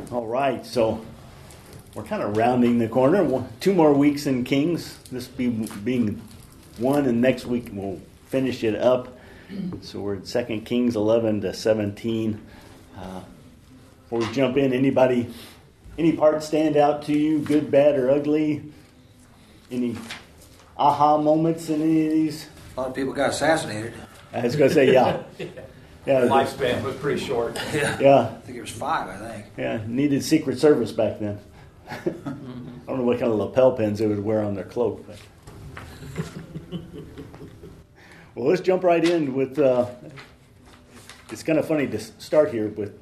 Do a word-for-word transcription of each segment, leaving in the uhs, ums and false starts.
All right, so we're kind of rounding the corner. One, two more weeks in Kings. This be being one, and next week we'll finish it up. So we're at Second Kings eleven to seventeen. Uh, before we jump in, anybody, any part stand out to you, good, bad, or ugly? Any aha moments in any of these? A lot of people got assassinated. I was going to say, yeah. Yeah, the lifespan was pretty short. Yeah. Yeah. I think it was five, I think. Yeah, needed Secret Service back then. I don't know what kind of lapel pins they would wear on their cloak. But. Well, let's jump right in with, uh, it's kind of funny to start here with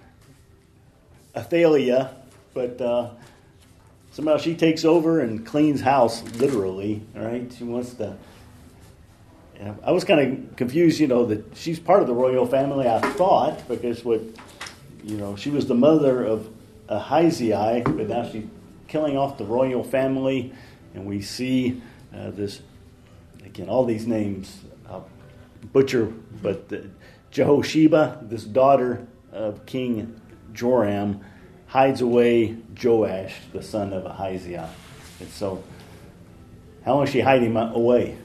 Athaliah, but uh, somehow she takes over and cleans house, literally, all right? She wants to... I was kind of confused, you know, that she's part of the royal family, I thought, because what, you know, she was the mother of Ahaziah, but now she's killing off the royal family, and we see uh, this, again, all these names, uh, butcher, but the, Jehosheba, this daughter of King Joram, hides away Joash, the son of Ahaziah. And so, how long is she hiding him away?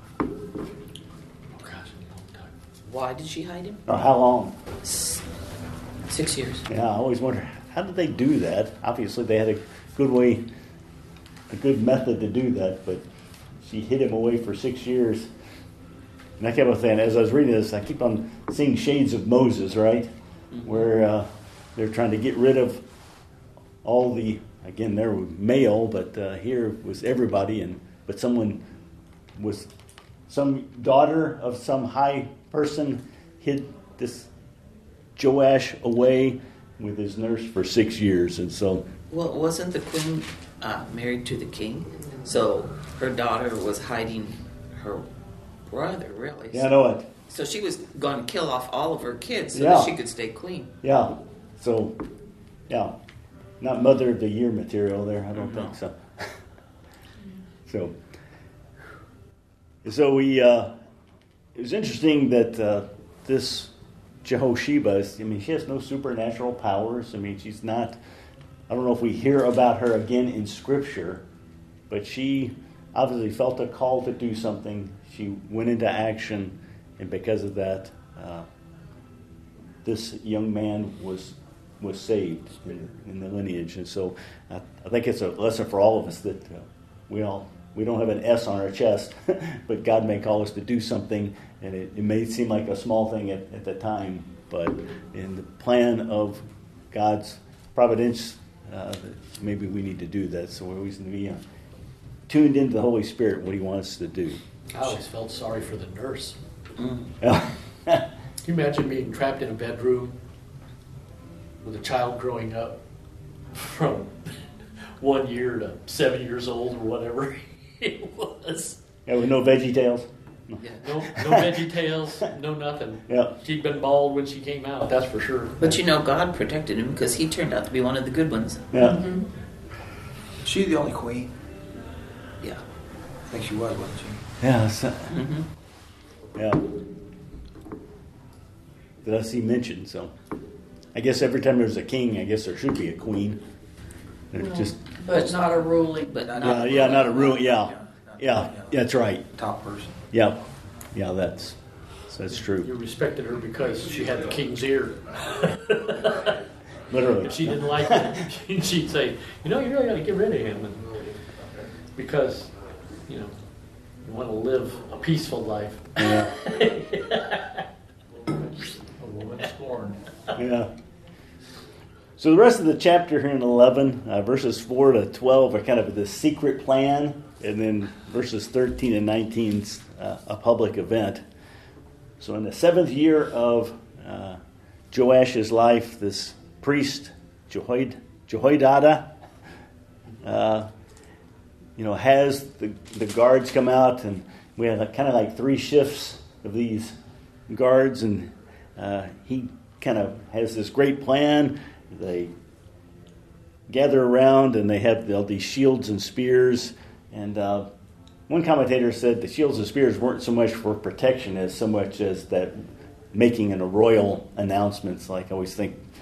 Why did she hide him? Or how long? Six years. Yeah, I always wonder, how did they do that? Obviously, they had a good way, a good method to do that, but she hid him away for six years. And I kept on saying, as I was reading this, I keep on seeing shades of Moses, right? Mm-hmm. Where uh, they're trying to get rid of all the, again, they were male, but uh, here was everybody, and but someone was, some daughter of some high person hid this Joash away with his nurse for six years, and so. Well, wasn't the queen uh, married to the king? So her daughter was hiding her brother, really. Yeah, I know it. So she was going to kill off all of her kids so yeah. that she could stay clean. Yeah. So, yeah, not Mother of the Year material there. I don't mm-hmm. think so. so, so we. Uh, It was interesting that uh, this Jehosheba, I mean, she has no supernatural powers. I mean, she's not, I don't know if we hear about her again in Scripture, but she obviously felt a call to do something. She went into action, and because of that, uh, this young man was was saved in, in the lineage. And so I, I think it's a lesson for all of us that uh, we all, we don't have an S on our chest, but God may call us to do something, and it, it may seem like a small thing at, at the time, but in the plan of God's providence, uh, maybe we need to do that. So we always need to be uh, tuned into the Holy Spirit, what He wants us to do. I always felt sorry for the nurse. Mm. Can you imagine being trapped in a bedroom with a child growing up from one year to seven years old or whatever it was? Yeah, with no Veggie Tales. No, yeah. no, no Veggie Tales, no nothing. Yeah. She'd been bald when she came out, that's for sure. But you know, God protected him because he turned out to be one of the good ones. Yeah. Mm-hmm. She the only queen? Yeah. I think she was, wasn't she? Yeah. So, Mm-hmm. yeah. That I see mentioned. So, I guess every time there's a king, I guess there should be a queen. Well, just, but not a ruling. But not yeah, yeah, not a rule. Yeah, yeah, that's right. Top person. Yeah, yeah, that's that's true. You respected her because she had the king's ear. Literally. If she didn't like it, she'd say, you know, you really got to get rid of him. And because, you know, you want to live a peaceful life. Yeah. A woman scorned. Yeah. So the rest of the chapter here in eleven, uh, verses four to twelve, are kind of the secret plan, and then verses thirteen and nineteen is uh, a public event. So in the seventh year of uh, Joash's life, this priest, Jehoid, Jehoiada, uh, you know, has the, the guards come out, and we have kind of like three shifts of these guards, and uh, he kind of has this great plan. They gather around, and they have all these shields and spears. And uh, one commentator said the shields and spears weren't so much for protection as so much as that making an, a royal announcements. Like I always think,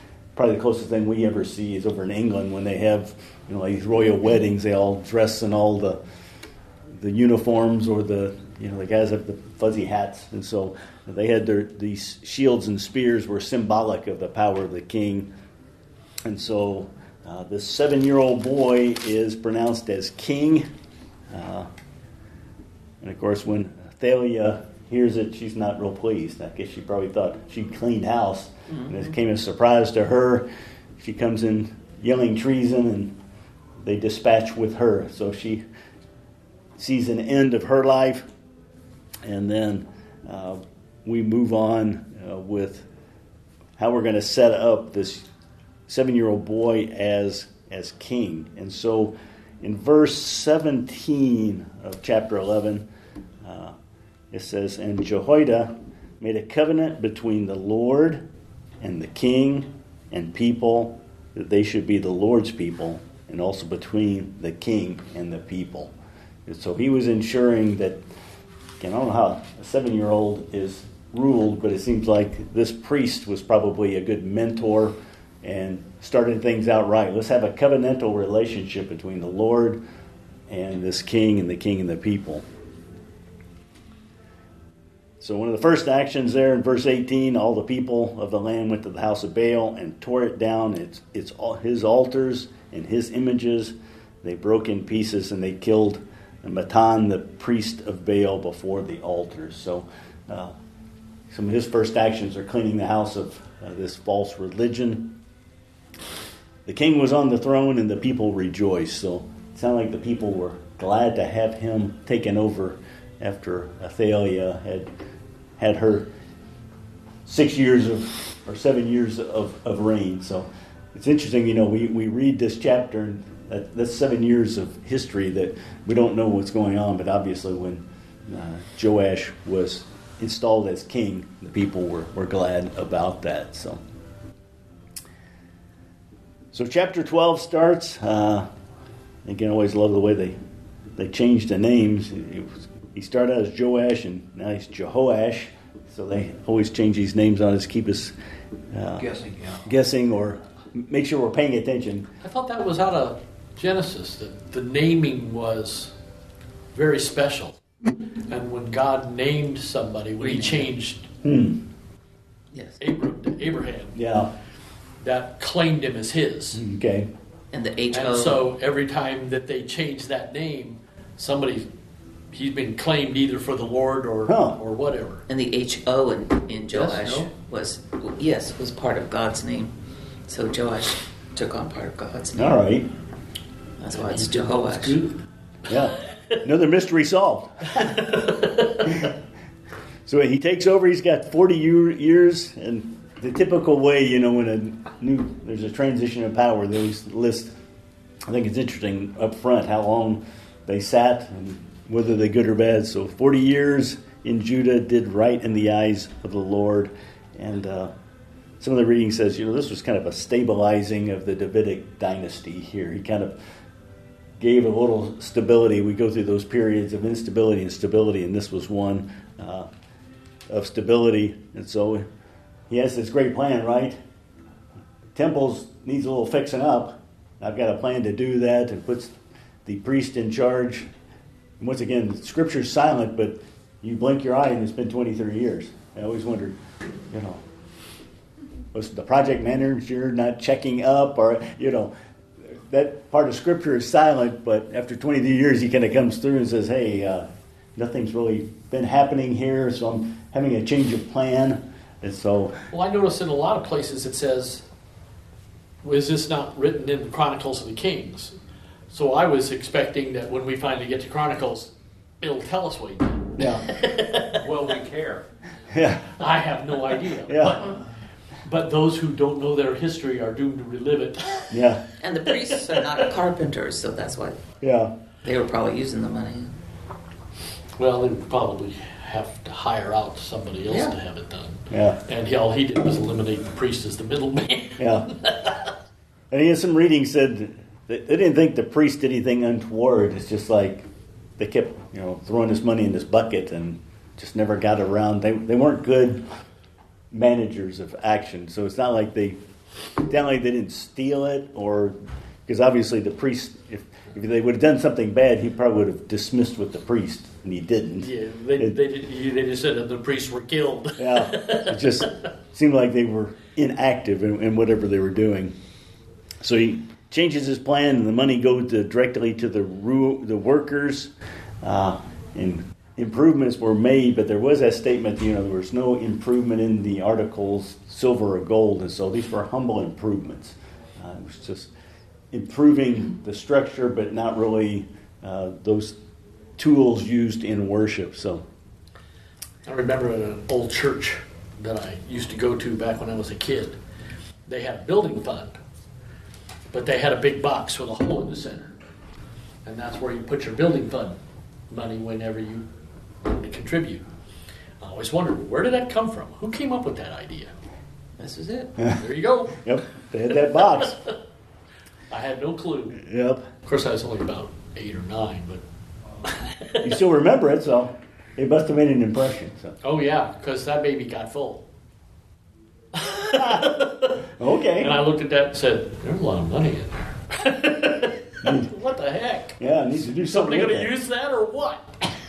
probably the closest thing we ever see is over in England when they have, you know, like these royal weddings. They all dress in all the the uniforms, or the, you know, the guys have the fuzzy hats, and so they had their these shields and spears were symbolic of the power of the king. And so uh, this seven-year-old boy is pronounced as king. Uh, and of course, when Athaliah hears it, she's not real pleased. I guess she probably thought she'd cleaned house, mm-hmm. and it came as a surprise to her. She comes in yelling treason, and they dispatch with her. So she sees an end of her life, and then uh, we move on uh, with how we're going to set up this seven-year-old boy as as king. And so in verse seventeen of chapter eleven, uh, it says, "And Jehoiada made a covenant between the Lord and the king and people, that they should be the Lord's people, and also between the king and the people." And so he was ensuring that, again, I don't know how a seven-year-old is ruled, but it seems like this priest was probably a good mentor and started things out right. Let's have a covenantal relationship between the Lord and this king, and the king and the people. So one of the first actions there in verse eighteen, all the people of the land went to the house of Baal and tore it down. It's, it's all his altars and his images. They broke in pieces, and they killed Matan, the priest of Baal, before the altars. So uh, some of his first actions are cleaning the house of uh, this false religion. The king was on the throne, and the people rejoiced. So it sounded like the people were glad to have him taken over after Athaliah had had her six years of, or seven years of, of reign. So it's interesting, you know, we, we read this chapter, and that, that's seven years of history that we don't know what's going on, but obviously when uh, Joash was installed as king, the people were, were glad about that. So so chapter twelve starts. Uh, again, I always love the way they, they changed the names. It was, he started out as Joash, and now he's Jehoash. So they always change these names on us, keep us uh, Guessing, yeah. guessing, or make sure we're paying attention. I thought that was out of Genesis, that the naming was very special. And when God named somebody, when he changed Hmm. Yes. Abram to Abraham, Yeah. that claimed him as his. Okay. And the H O. And so every time that they changed that name, somebody, he's been claimed either for the Lord or Huh. or whatever. And the H O in, in Joash no? was, yes, was part of God's name. So Joash took on part of God's name. All right. That's why it's That's Jehoash. good. Yeah. Another mystery solved. So he takes over. He's got forty years, and the typical way, you know, when a new there's a transition of power, they always list. I think it's interesting up front how long they sat and whether they're good or bad. So forty years in Judah did right in the eyes of the Lord, and uh, some of the reading says, you know, this was kind of a stabilizing of the Davidic dynasty here. He kind of gave a little stability. We go through those periods of instability and stability, and this was one uh, of stability. And so he has this great plan, right? Temples needs a little fixing up. I've got a plan to do that, and puts the priest in charge. And once again, Scripture's silent, but you blink your eye and it's been twenty-three years. I always wondered, you know, was the project manager not checking up, or, you know, that part of Scripture is silent, but after twenty-three years, he kind of comes through and says, hey, uh, nothing's really been happening here, so I'm having a change of plan. And so... Well, I notice in a lot of places it says, was this not written in the Chronicles of the Kings? So I was expecting that when we finally get to Chronicles, it'll tell us what he did. Yeah. Well, we care. Yeah. I have no idea. Yeah. But, but those who don't know their history are doomed to relive it. Yeah. And the priests are not carpenters, so that's why Yeah. they were probably using the money. Well, they would probably have to hire out somebody else Yeah. to have it done. Yeah. And all he did was eliminate the priest as the middleman. Yeah. And he had some reading said that they didn't think the priest did anything untoward. It's just like they kept, you know, throwing this money in this bucket and just never got around. They they weren't good managers of action. So it's not like they definitely they didn't steal it, or because obviously the priest, if if they would have done something bad, he probably would have dismissed with the priest, and he didn't. Yeah, they, It- they, did- they just said that the priests were killed. Yeah, it just seemed like they were inactive in, in whatever they were doing. So he changes his plan, and the money goes to, directly to the ru- the workers, uh, and improvements were made. But there was that statement, you know, there was no improvement in the articles, silver or gold, and so these were humble improvements. Uh, it was just improving the structure, but not really uh, those tools used in worship. So. I remember at an old church that I used to go to back when I was a kid, they had a building fund, but they had a big box with a hole in the center. And that's where you put your building fund money whenever you wanted to contribute. I always wondered, where did that come from? Who came up with that idea? This is it. There you go. Yep, they had that box. I had no clue. Yep. Of course, I was only about eight or nine, but You still remember it, so it must have made an impression. So oh yeah, because that baby got full. okay, And I looked at that and said, there's a lot of money in there. What the heck? yeah, needs to do something. Somebody going with to that. use that or what?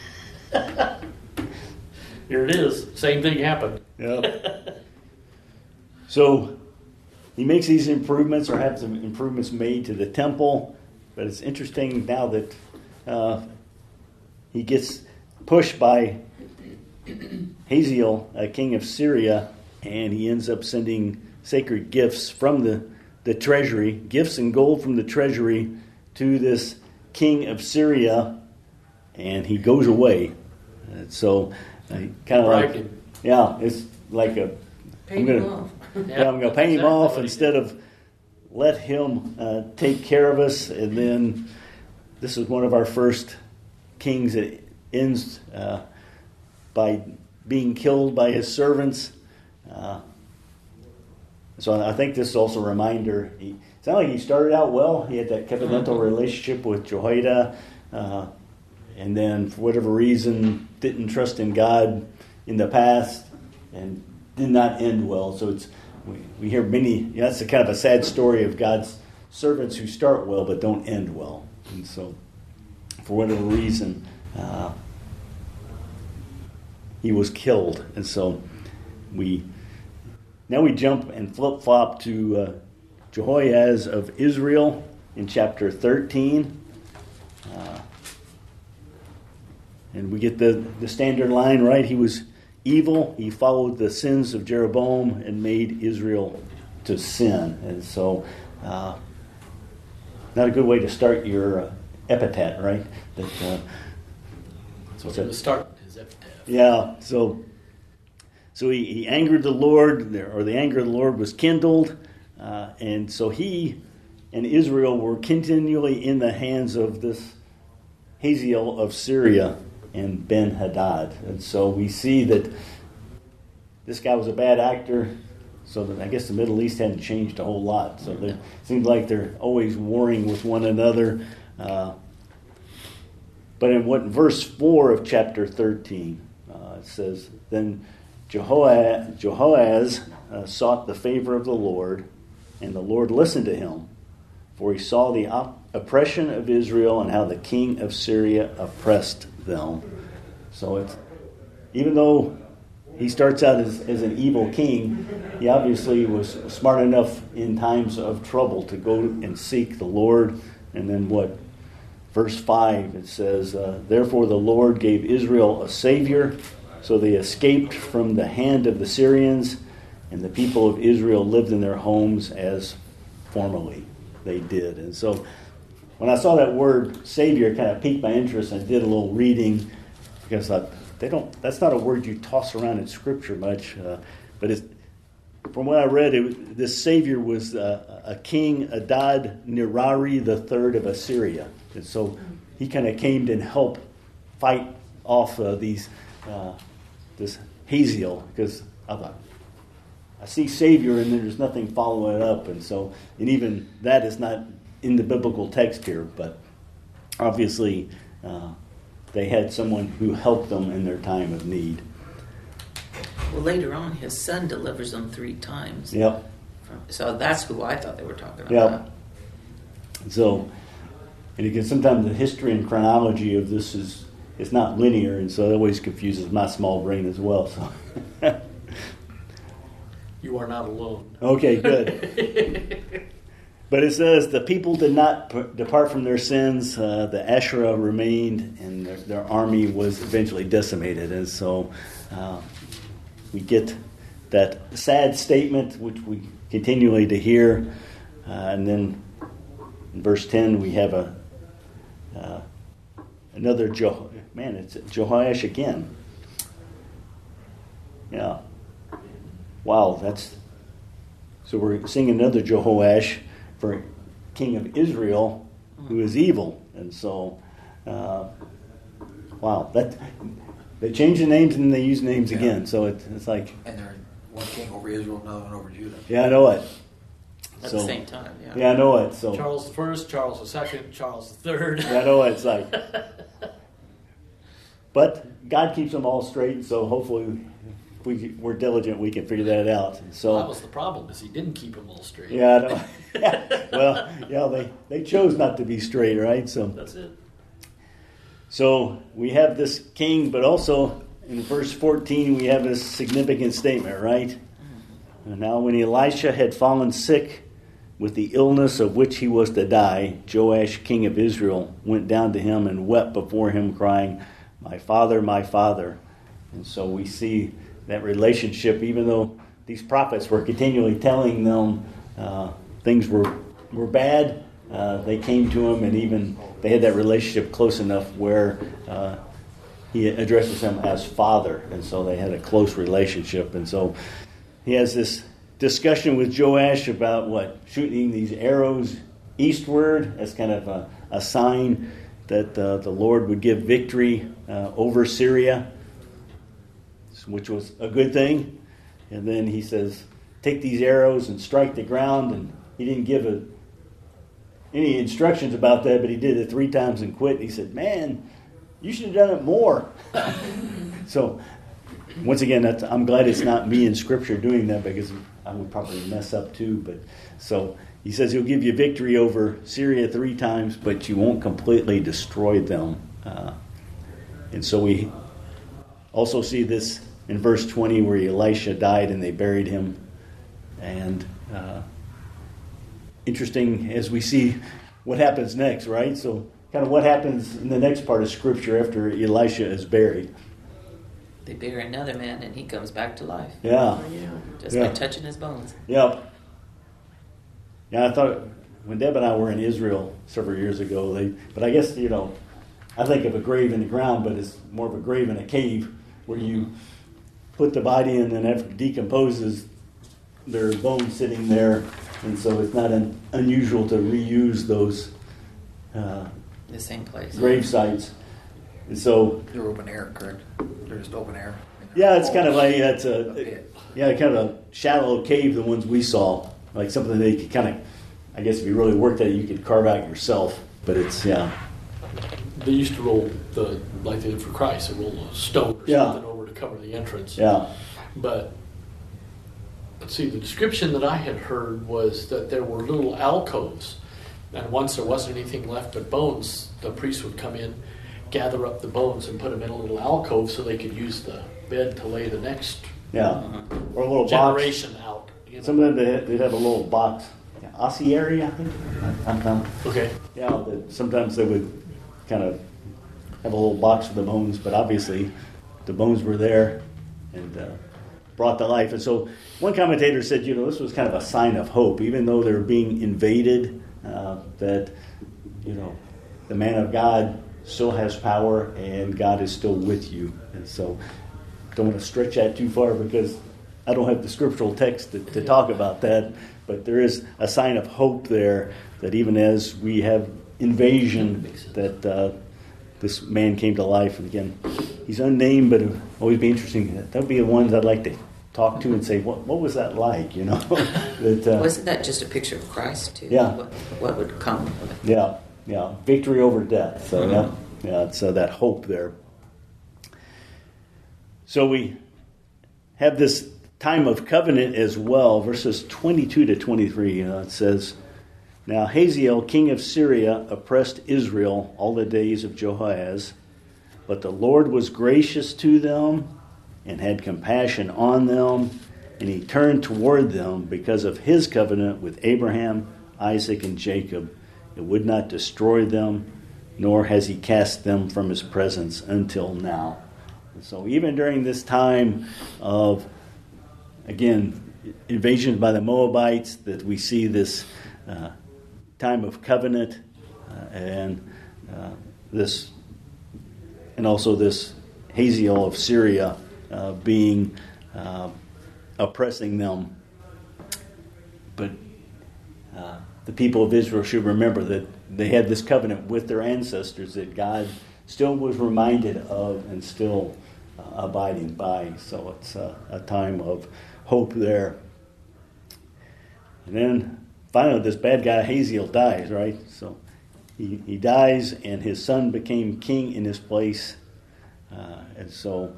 Here it is. Same thing happened. Yep. So he makes these improvements, or have some improvements made to the temple. But it's interesting now that uh, he gets pushed by Hazael, a king of Syria, and he ends up sending sacred gifts from the, the treasury, gifts and gold from the treasury to this king of Syria, and he goes away. And so uh, kind of Bribed like, him. yeah, it's like a, Paid I'm him gonna, off. yeah, I'm going to pay him Exactly off what he instead did. of let him uh, take care of us. And then this is one of our first kings that ends uh, by being killed by his servants. Uh, so I think this is also a reminder. He, it's not like he started out well. He had that covenantal relationship with Jehoiada, uh, and then for whatever reason didn't trust in God in the past, and did not end well. So it's we, we hear many. You know, that's a kind of a sad story of God's servants who start well but don't end well. And so, for whatever reason, uh, he was killed. And so we now we jump and flip flop to uh, Jehoiaz of Israel in chapter thirteen. Uh, and we get the, the standard line, right? He was evil. He followed the sins of Jeroboam and made Israel to sin. And so, uh, not a good way to start your uh, epitaph, right? That, uh, So from the start, his epitaph. yeah, so so he, he angered the Lord, or the anger of the Lord was kindled, uh, and so he and Israel were continually in the hands of this Hazael of Syria and Ben-Hadad. And so we see that this guy was a bad actor, so that I guess the Middle East hadn't changed a whole lot. So they- it seems like they're always warring with one another. Uh, but in what verse four of chapter thirteen, uh, it says, Then Jehoaz, Jehoaz uh, sought the favor of the Lord, and the Lord listened to him, for he saw the op- oppression of Israel and how the king of Syria oppressed them. So it's, even though he starts out as, as an evil king, he obviously was smart enough in times of trouble to go and seek the Lord. And then what? Verse five, it says, uh, Therefore the Lord gave Israel a savior, so they escaped from the hand of the Syrians, and the people of Israel lived in their homes as formerly they did. And so when I saw that word savior, it kind of piqued my interest, and I did a little reading, because I thought, they don't, that's not a word you toss around in Scripture much, uh, but it's, from what I read, it was, this savior was uh, a king, Adad Nirari the third of Assyria. And so he kind of came to help fight off uh, these uh, this Hazael, because I thought, I see savior and then there's nothing following it up, and so and even that is not in the biblical text here, but obviously uh, they had someone who helped them in their time of need. Well, later on, his son delivers them three times Yep. from. So that's who I thought they were talking Yeah. about. So, and again, sometimes the history and chronology of this is it's not linear, and so it always confuses my small brain as well. So, You are not alone. okay, good. But it says the people did not p- depart from their sins. Uh, the Asherah remained, and their, their army was eventually decimated. And so uh, we get that sad statement, which we continually to hear. Uh, and then in verse ten, we have a uh, another Jo. Man, it's Jehoash again. Yeah. Wow, that's so we're seeing another Jehoash for king of Israel, who is evil, and so, uh, wow, that they change the names and they use names Yeah. again. So it, it's like, And they're one king over Israel, another one over Judah. yeah, I know it. At So- the same time, yeah. Yeah, I know it. So Charles the First, Charles the Second, Charles the Third. yeah, I know what it's like. But God keeps them all straight, so hopefully, if we we're diligent, we can figure that out. So That was the problem, is he didn't keep them all straight. yeah, I know. Yeah. Well, yeah, they they chose not to be straight, right? So. That's it. So we have this king, but also in verse fourteen we have this significant statement, right? And now when Elisha had fallen sick with the illness of which he was to die, Joash, king of Israel, went down to him and wept before him, crying, "My father, my father." And so we see that relationship, even though these prophets were continually telling them uh, things were, were bad, uh, they came to him, and even they had that relationship close enough where uh, he addresses him as father, and so they had a close relationship. And so he has this discussion with Joash about what, shooting these arrows eastward as kind of a, a sign that uh, the Lord would give victory uh, over Syria, which was a good thing. And then he says, take these arrows and strike the ground. And he didn't give a, any instructions about that, but he did it three times and quit. And he said, man, you should have done it more. So, once again, that's, I'm glad it's not me in Scripture doing that, because I would probably mess up too. But so he says he'll give you victory over Syria three times, but you won't completely destroy them. Uh, and so we also see this in verse twenty, where Elisha died and they buried him. And uh, interesting as we see what happens next, right? So kind of what happens in the next part of Scripture after Elisha is buried. They bury another man and he comes back to life. Yeah. Just Yeah. by touching his bones. Yep. Yeah, I thought when Deb and I were in Israel several years ago, they, but I guess, you know, I think of a grave in the ground, but it's more of a grave in a cave where you put the body in, and after it decomposes, there are bones sitting there, and so it's not un, unusual to reuse those uh, The same place. grave sites. And so, They're open air, correct? They're just open air. yeah, it's kind of like, yeah, it's A a, pit. yeah, kind of a shallow cave, the ones we saw. Like something they could kind of, I guess if you really worked at it, you could carve out yourself. But it's, yeah. They used to roll the, like they did for Christ, they roll a stone or Yeah. something over to cover the entrance. Yeah. But, let's see, the description that I had heard was that there were little alcoves. And once there wasn't anything left but bones, the priest would come in, gather up the bones, and put them in a little alcove so they could use the bed to lay the next Yeah. Or a little box. generation out. You know? Some of them, they'd they'd have a little box. Yeah, ossuary, I think. I'm, I'm, Okay. yeah, that sometimes they would kind of have a little box for the bones, but obviously the bones were there and uh, brought to life. And so one commentator said, you know, this was kind of a sign of hope, even though they were being invaded, uh, that, you know, the man of God still has power and God is still with you. And so don't want to stretch that too far because I don't have the scriptural text to, to talk about that, but there is a sign of hope there that even as we have invasion, that uh, this man came to life. And again, he's unnamed, but it would always be interesting. That would be the ones I'd like to talk to and say, what what was that like, you know? that, uh, Wasn't that just a picture of Christ, too? Yeah. What, what would come? Yeah, yeah, victory over death. So yeah, yeah, it's uh, that hope there. So we have this time of covenant as well. Verses twenty-two to twenty-three, you know, it says, "Now Hazael, king of Syria, oppressed Israel all the days of Jehoahaz, but the Lord was gracious to them and had compassion on them, and he turned toward them because of his covenant with Abraham, Isaac, and Jacob. It would not destroy them, nor has he cast them from his presence until now." And so even during this time of, again, invasion by the Moabites, that we see this uh, time of covenant uh, and uh, this, and also this Hazael of Syria uh, being uh, oppressing them. But uh, the people of Israel should remember that they had this covenant with their ancestors that God still was reminded of and still uh, abiding by. So it's uh, a time of hope there. And then finally this bad guy Hazael dies, right? So he, he dies and his son became king in his place. Uh, and so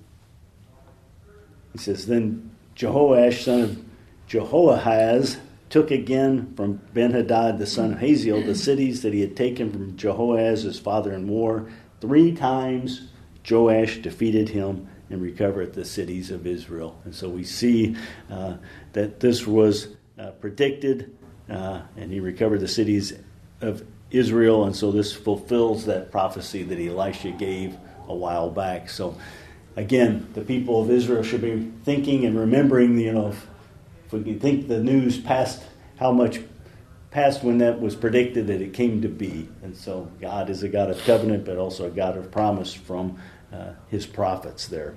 he says, "Then Jehoash, son of Jehoahaz, took again from Ben-Hadad, the son of Hazael, the cities that he had taken from Jehoahaz, his father, in war. Three times Joash defeated him and recovered the cities of Israel." And so we see uh, that this was uh, predicted, uh, and he recovered the cities of Israel. And so this fulfills that prophecy that Elisha gave a while back. So again, the people of Israel should be thinking and remembering, you know, if, if we can think the news past how much past when that was predicted that it came to be. And so God is a God of covenant, but also a God of promise from uh, his prophets there.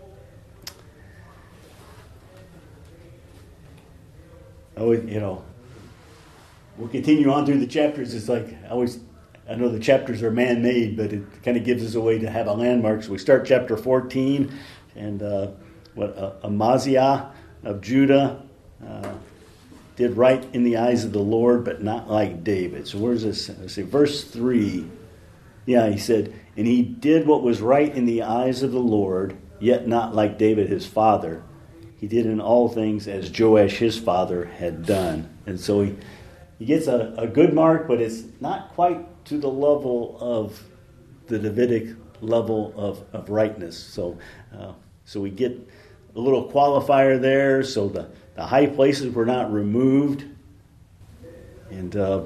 Oh, you know, we'll continue on through the chapters. It's like I always, I know the chapters are man-made, but it kind of gives us a way to have a landmark. So we start chapter fourteen, and uh, what uh, Amaziah of Judah uh, did right in the eyes of the Lord, but not like David. So where's this? Let's see, verse three. Yeah, he said, "And he did what was right in the eyes of the Lord, yet not like David his father. He did in all things as Joash his father had done." And so he, he gets a, a good mark, but it's not quite to the level of the Davidic level of, of rightness. So uh, so we get a little qualifier there. So the, the high places were not removed. And uh,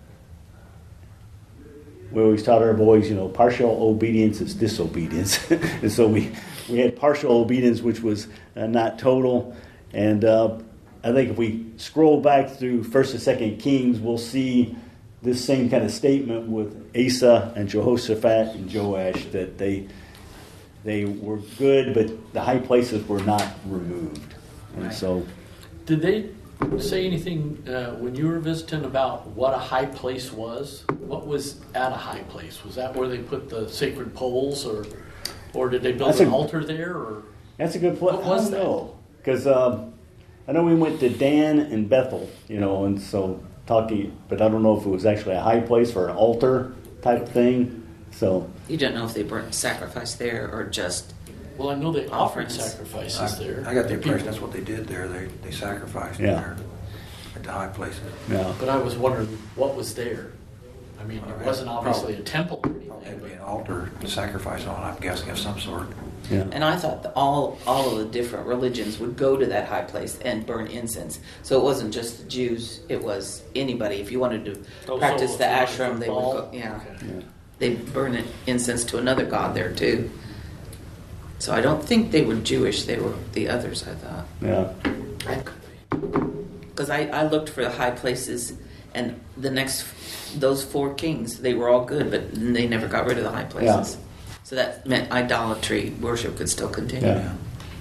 we always taught our boys, you know, partial obedience is disobedience. And so we, we had partial obedience, which was uh, not total. And uh, I think if we scroll back through First and Second Kings, we'll see this same kind of statement with Asa and Jehoshaphat and Joash, that they they were good, but the high places were not removed. And Right. so, Did they say anything uh, when you were visiting about what a high place was? What was at a high place? Was that where they put the sacred poles, or or did they build That's an a- altar there? Or that's a good point. What was I don't that? know. Because um, I know we went to Dan and Bethel, you know, and so talking, but I don't know if it was actually a high place for an altar type thing. So, You don't know if they burnt sacrifice there or just well, I know they offered Offerings. sacrifices I, there. I got the impression People- that's what they did there. They they sacrificed Yeah. there at the high places. yeah. But I was wondering what was there. I mean, Well, it wasn't obviously a temple or Probably had to be anything. an altar to sacrifice on, I'm guessing, of some sort. Yeah. And I thought that all all of the different religions would go to that high place and burn incense. So it wasn't just the Jews; it was anybody. If you wanted to Oh, practice so the if you wanted ashram, to they would ball? go. Yeah, Okay. Yeah. they burn an incense to another god there too. So I don't think they were Jewish; they were the others. I thought, Yeah. That could be. because I, I looked for the high places, and the next those four kings, they were all good, but they never got rid of the high places. Yeah. So that meant idolatry worship could still continue. Yeah.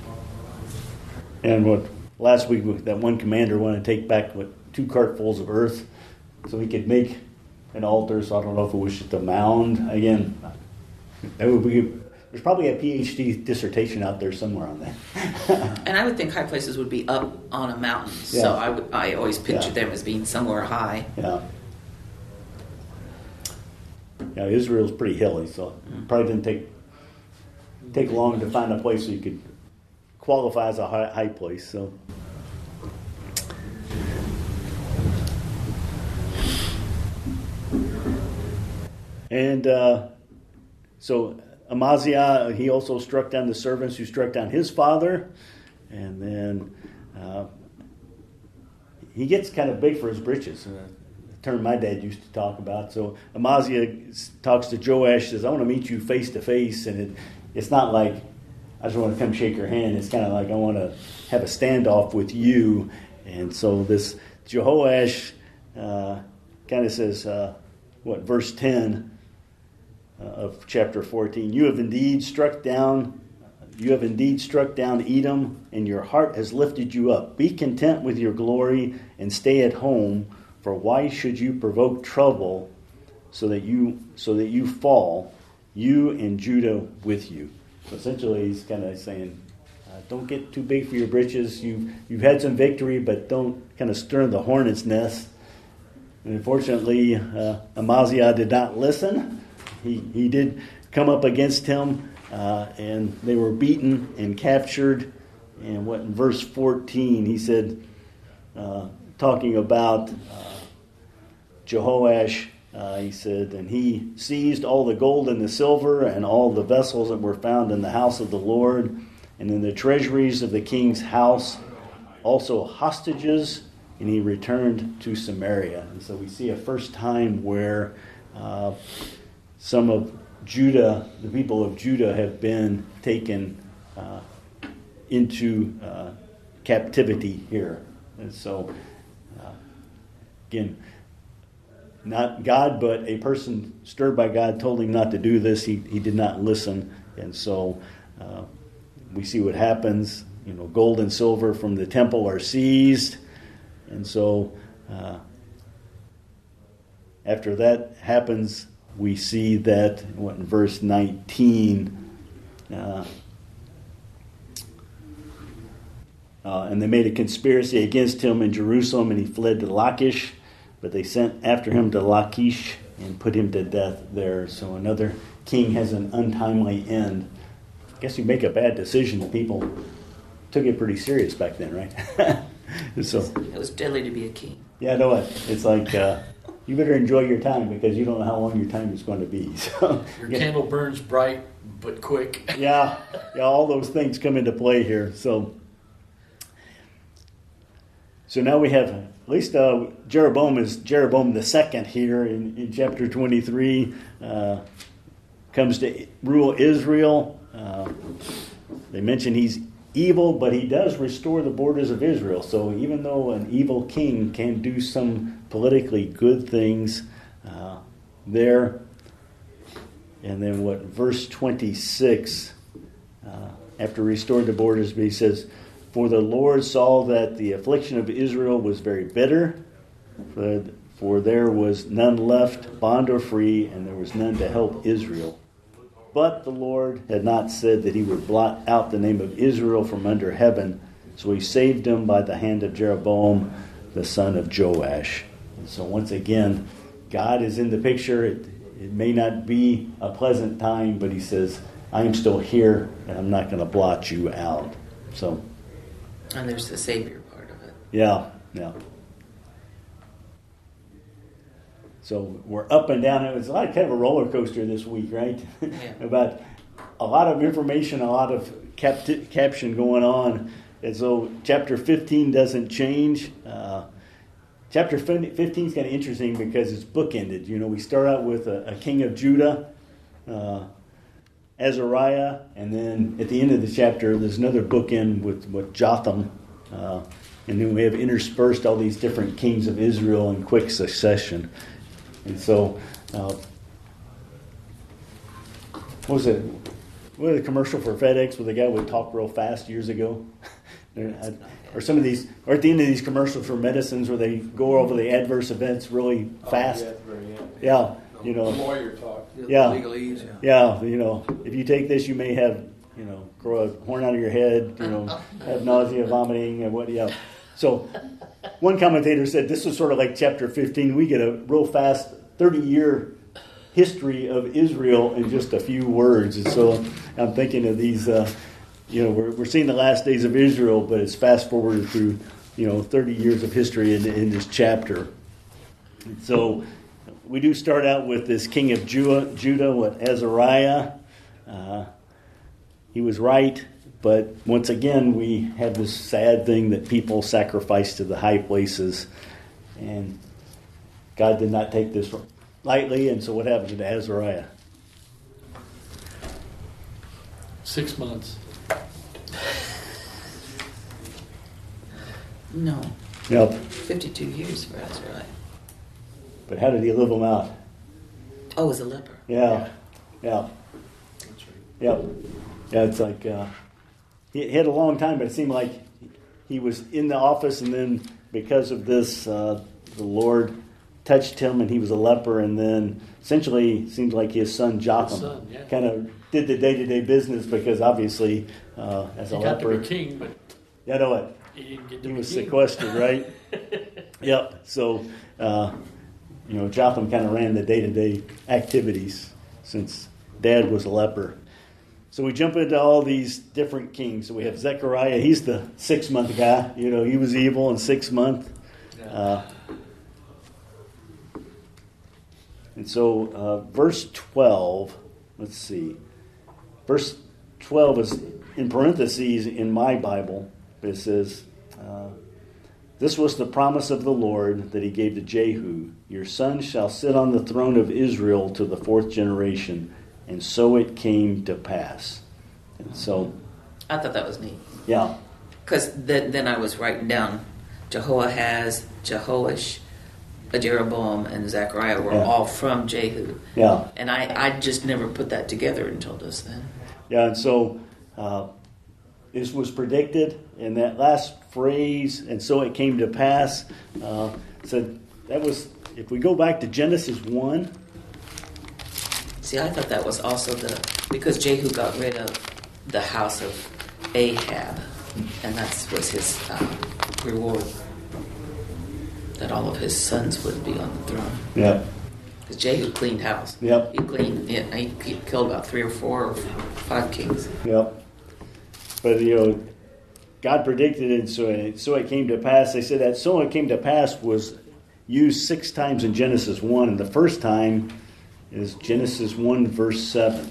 And what last week that one commander wanted to take back what two cartfuls of earth so he could make an altar. So I don't know if it was just a mound. Again, that would be, there's probably a PhD dissertation out there somewhere on that. And I would think high places would be up on a mountain. Yeah. So I would I always pictured Yeah. them as being somewhere high. Yeah. Yeah, Israel's pretty hilly, so it probably didn't take take long to find a place so you could qualify as a high, high place. So, and uh, so Amaziah, he also struck down the servants who struck down his father, and then uh, he gets kind of big for his britches. Uh, a term my dad used to talk about. So Amaziah talks to Joash, says, "I want to meet you face to face," and it, it's not like I just want to come shake your hand. It's kind of like I want to have a standoff with you. And so this Jehoash uh, kind of says, uh, what, verse ten uh, of chapter fourteen, "You have indeed struck down, you have indeed struck down Edom, and your heart has lifted you up. Be content with your glory and stay at home, for why should you provoke trouble so that you so that you fall, you and Judah with you?" So essentially, he's kind of saying, uh, don't get too big for your britches. You've, you've had some victory, but don't kind of stir the hornet's nest. And unfortunately, uh, Amaziah did not listen. He, he did come up against him, uh, and they were beaten and captured. And what in verse fourteen, he said, uh, talking about uh, Jehoash, Uh, he said, "And he seized all the gold and the silver and all the vessels that were found in the house of the Lord and in the treasuries of the king's house, also hostages, and he returned to Samaria." And so we see a first time where uh, some of Judah, the people of Judah, have been taken uh, into uh, captivity here. And so, uh, again, not God, but a person stirred by God told him not to do this. He he did not listen. And so uh, we see what happens. You know, gold and silver from the temple are seized. And so uh, after that happens, we see that what in verse nineteen, uh, uh, and they made a conspiracy against him in Jerusalem, and he fled to Lachish. But they sent after him to Lachish and put him to death there. So another king has an untimely end. I guess you make a bad decision. People took it pretty serious back then, right? So it was deadly to be a king. Yeah, I know it. It's like uh, you better enjoy your time because you don't know how long your time is going to be. So your yeah. candle burns bright but quick. yeah, yeah, all those things come into play here. So, so now we have. At least uh, Jeroboam is Jeroboam the second here in, in chapter twenty-three. Uh, comes to rule Israel. Uh, they mention he's evil, but he does restore the borders of Israel. So even though an evil king can do some politically good things uh, there. And then what, verse twenty-six, uh, after restored the borders, he says, "For the Lord saw that the affliction of Israel was very bitter, for, for there was none left, bond or free, and there was none to help Israel. But the Lord had not said that he would blot out the name of Israel from under heaven, so he saved him by the hand of Jeroboam, the son of Joash." And so once again, God is in the picture. It, it may not be a pleasant time, but he says, "I am still here, and I'm not going to blot you out." So... And there's the Savior part of it. Yeah, yeah. So we're up and down. It was like kind of a roller coaster this week, right? Yeah. About a lot of information, a lot of capt- caption going on. And so chapter fifteen doesn't change. Uh, chapter fifteen is kind of interesting because it's bookended. You know, we start out with a, a king of Judah, uh, Azariah, and then at the end of the chapter, there's another bookend with, with Jotham. Uh, and then we have interspersed all these different kings of Israel in quick succession. And so, uh, what was it? What was the commercial for FedEx where the guy would talk real fast years ago? Or some of these, or at the end of these commercials for medicines where they go over the adverse events really fast. Oh, yeah, very, yeah. Yeah, you know. Lawyer talk. Yeah. Legalese, yeah. Yeah, you know, if you take this, you may have, you know, grow a horn out of your head, you know, have nausea, vomiting, and what, yeah. So, one commentator said this is sort of like chapter fifteen. We get a real fast thirty-year history of Israel in just a few words. And so, I'm thinking of these uh, you know, we're, we're seeing the last days of Israel, but it's fast forwarded through, you know, thirty years of history in, in this chapter. And so we do start out with this king of Judah, Judah what, Azariah. Uh, he was right, but once again, we have this sad thing that people sacrifice to the high places, and God did not take this lightly, and so what happened to Azariah? Six months. No, Yep. fifty-two years for Azariah. But how did he live them out? Oh, it was a leper. Yeah. Yeah. That's right. Yep. Yeah, it's like uh, he, he had a long time, but it seemed like he was in the office, and then because of this, uh, the Lord touched him, and he was a leper, and then essentially it seems like his son Jotham His son, yeah. kind of did the day-to-day business because obviously uh, as a He got to leper, be king, but you know what? he didn't get to He be was king. sequestered, right? Yep. So, uh, you know, Jotham kind of ran the day-to-day activities since Dad was a leper. So we jump into all these different kings. So we have Zechariah. He's the six-month guy. You know, he was evil in six months. Yeah. Uh, and so uh, verse twelve, let's see. Verse twelve is in parentheses in my Bible. It says, uh, this was the promise of the Lord that he gave to Jehu. Your son shall sit on the throne of Israel to the fourth generation. And so it came to pass. And so, I thought that was neat. yeah, Because then, then I was writing down Jehoahaz, Jehoash, Jeroboam, and Zechariah were Yeah. all from Jehu. yeah, And I, I just never put that together until just then. yeah. And so uh, this was predicted in that last phrase, and so it came to pass. Uh, so that was, if we go back to Genesis one, See, I thought that was also the, because Jehu got rid of the house of Ahab, and that was his uh, reward, that all of his sons would be on the throne. yeah, Because Jehu cleaned house. Yep. He cleaned, yeah, he he killed about three or four or five kings. Yep. But, you know, God predicted it, so it, so it came to pass. They said that so it came to pass was used six times in Genesis one, and the first time is Genesis one, verse seven.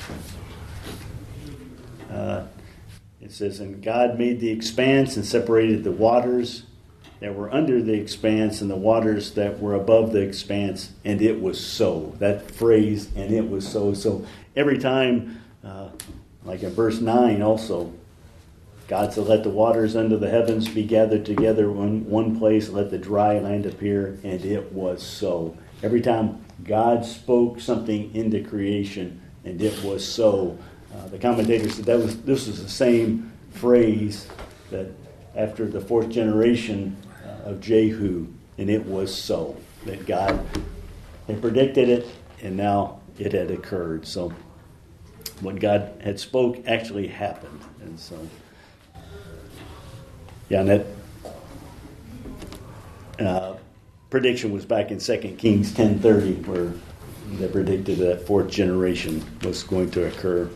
Uh, it says, and God made the expanse and separated the waters that were under the expanse and the waters that were above the expanse, and it was so. That phrase, and it was so. So every time, uh, like in verse nine also, God said, let the waters under the heavens be gathered together in one place, let the dry land appear, and it was so. Every time God spoke something into creation, and it was so. Uh, the commentator said that was this was the same phrase that after the fourth generation uh, of Jehu, and it was so. That God had predicted it, and now it had occurred. So what God had spoke actually happened. And so, yeah, and that uh, prediction was back in Second Kings ten thirty, where they predicted that fourth generation was going to occur.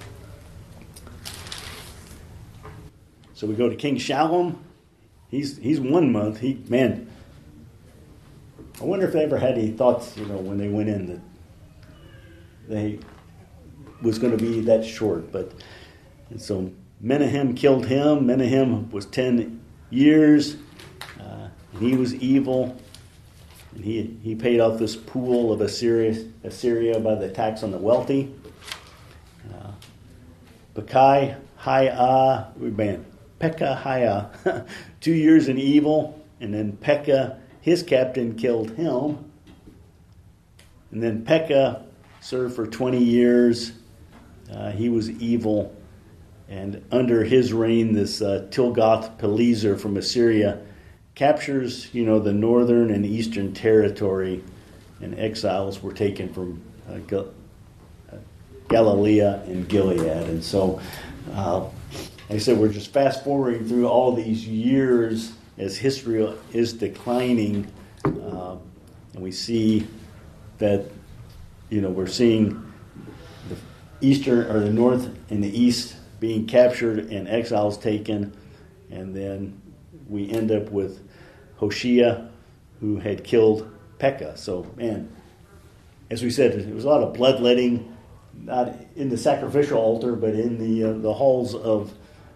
So we go to King Shallum. He's he's one month. He man, I wonder if they ever had any thoughts, you know, when they went in that they was going to be that short. But and so Menahem killed him. Menahem was ten years, uh, and he was evil. And he he paid off this pool of Assyria, Assyria by the tax on the wealthy. Uh, Bekai, Hiah, man, Pekahiah, two years in evil, and then Pekah, his captain, killed him. And then Pekah served for twenty years. Uh, he was evil. And under his reign, this uh, Tilgath-Pileser from Assyria captures, you know, the northern and eastern territory, and exiles were taken from uh, Gal- uh, Galilee and Gilead. And so, uh, like I said, we're just fast forwarding through all these years as history is declining, uh, and we see that, you know, we're seeing the eastern or the north and the east being captured and exiles taken, and then we end up with Hoshea, who had killed Pekah. So, man, as we said, it was a lot of bloodletting, not in the sacrificial altar, but in the uh, the halls of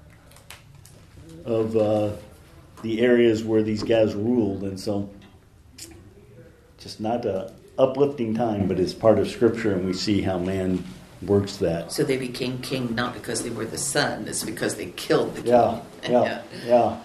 of uh, the areas where these guys ruled, and so just not a uplifting time, but it's part of Scripture, and we see how man works that. So they became king not because they were the son, it's because they killed the king. Yeah, yeah, yeah,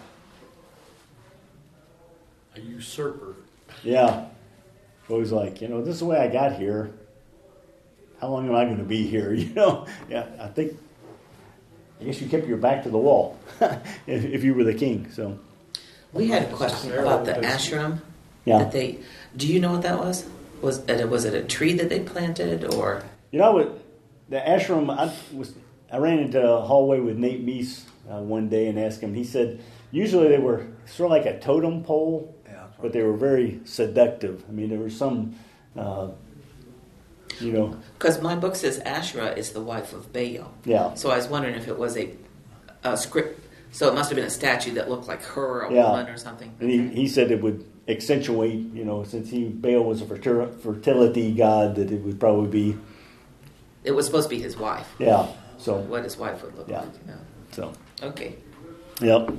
A usurper. yeah. Always like, you know, this is the way I got here. How long am I going to be here? You know, yeah. I think, I guess you kept your back to the wall if, if you were the king. So, We had a question about the ashram. yeah. That they, do you know what that was? Was it was it a tree that they planted, or You know what? The ashram. I was. I ran into a hallway with Nate Meese uh, one day and asked him. He said usually they were sort of like a totem pole, Yeah, but they were very seductive. I mean, there was some, uh, you know, because my book says Asherah is the wife of Baal. yeah, So I was wondering if it was a, a script. So it must have been a statue that looked like her, a Yeah. woman, or something. and he, he said it would accentuate. You know, since he Baal was a fertil- fertility god, that it would probably be, It was supposed to be his wife. yeah. So, What his wife would look Yeah. like. Yeah. so, Okay. yep.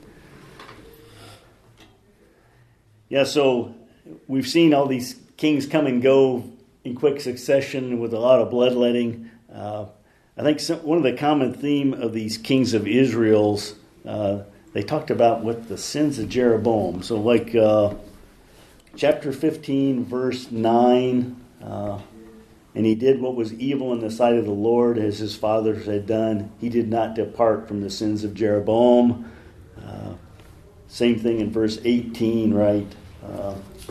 Yeah, so we've seen all these kings come and go in quick succession with a lot of bloodletting. Uh, I think some, one of the common theme of these kings of Israel's, uh, they talked about what the sins of Jeroboam. So like uh, chapter fifteen, verse nine, uh, and he did what was evil in the sight of the Lord, as his fathers had done. He did not depart from the sins of Jeroboam. Uh, same thing in verse eighteen, right? Uh,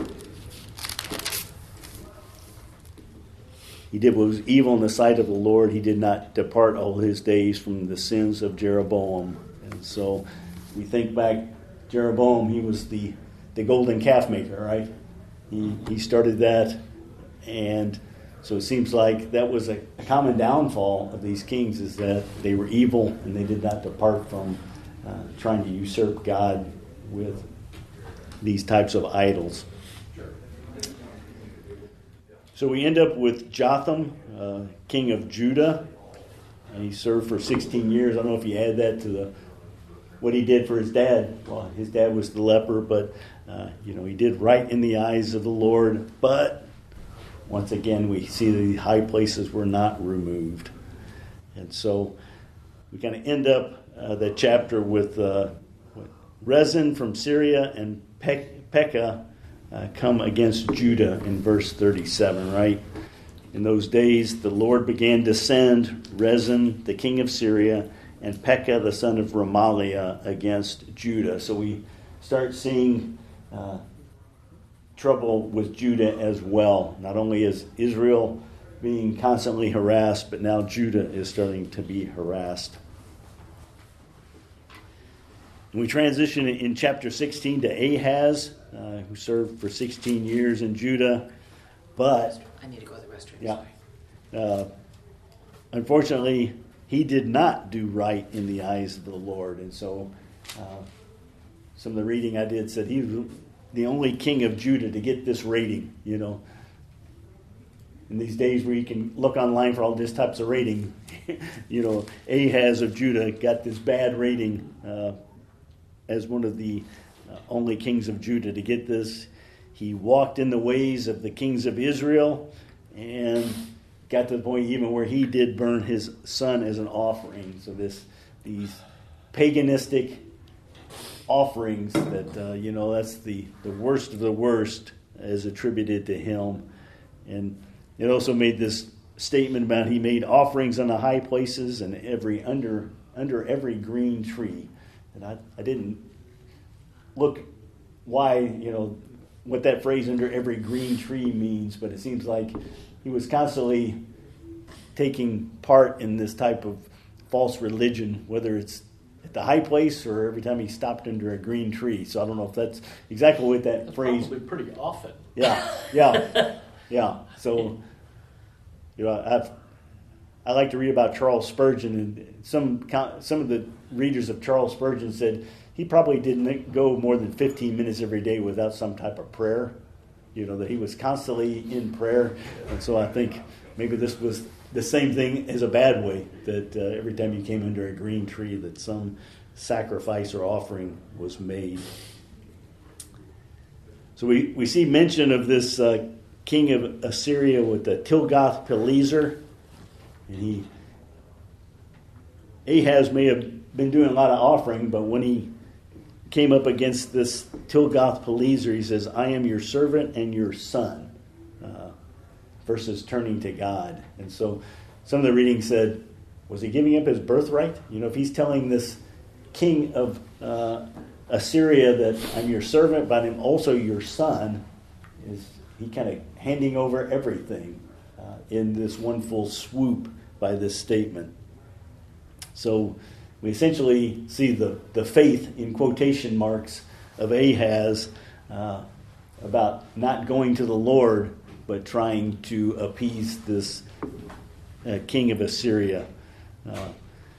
he did what was evil in the sight of the Lord. He did not depart all his days from the sins of Jeroboam. And so we think back, Jeroboam, he was the, the golden calf maker, right? He, he started that, and so it seems like that was a, a common downfall of these kings, is that they were evil and they did not depart from uh, trying to usurp God with these types of idols. So we end up with Jotham, uh, king of Judah, and he served for sixteen years. I don't know if you add that to the what he did for his dad. Well, his dad was the leper, but uh, you know, he did right in the eyes of the Lord, but once again, we see the high places were not removed. And so we kind of end up uh, the chapter with uh, Rezin from Syria and Pe- Pekah uh, come against Judah in verse thirty-seven, right? In those days, the Lord began to send Rezin, the king of Syria, and Pekah, the son of Remaliah, against Judah. So we start seeing Uh, trouble with Judah as well. Not only is Israel being constantly harassed, but now Judah is starting to be harassed. And we transition in chapter sixteen to Ahaz, uh, who served for sixteen years in Judah, but I need to go to the restroom. yeah, Sorry. uh, unfortunately, he did not do right in the eyes of the Lord, and so uh, some of the reading I did said he was the only king of Judah to get this rating, you know. In these days where you can look online for all these types of rating, you know, Ahaz of Judah got this bad rating uh, as one of the uh, only kings of Judah to get this. He walked in the ways of the kings of Israel and got to the point even where he did burn his son as an offering. So this these paganistic offerings that, uh, you know, that's the, the worst of the worst is attributed to him. And it also made this statement about he made offerings on the high places and every under under every green tree. And I, I didn't look why, you know, what that phrase under every green tree means, but it seems like he was constantly taking part in this type of false religion, whether it's at the high place or every time he stopped under a green tree. So I don't know if that's exactly what that That's phrase... probably pretty often. Yeah, yeah, yeah. So, you know, I've I like to read about Charles Spurgeon, and some some of the readers of Charles Spurgeon said he probably didn't go more than fifteen minutes every day without some type of prayer. You know, that he was constantly in prayer. And so I think maybe this was the same thing as a bad way, that uh, every time you came under a green tree that some sacrifice or offering was made. So we, we see mention of this uh, king of Assyria with the Tilgath-Pileser. And he, Ahaz may have been doing a lot of offering, but when he came up against this Tilgath-Pileser, he says, I am your servant and your son, uh, versus turning to God. And so some of the reading said, was he giving up his birthright? You know, if he's telling this king of uh, Assyria that I'm your servant, but I'm also your son, is he kind of handing over everything uh, in this one full swoop by this statement. So we essentially see the, the faith, in quotation marks, of Ahaz uh, about not going to the Lord, but trying to appease this uh, king of Assyria. Uh,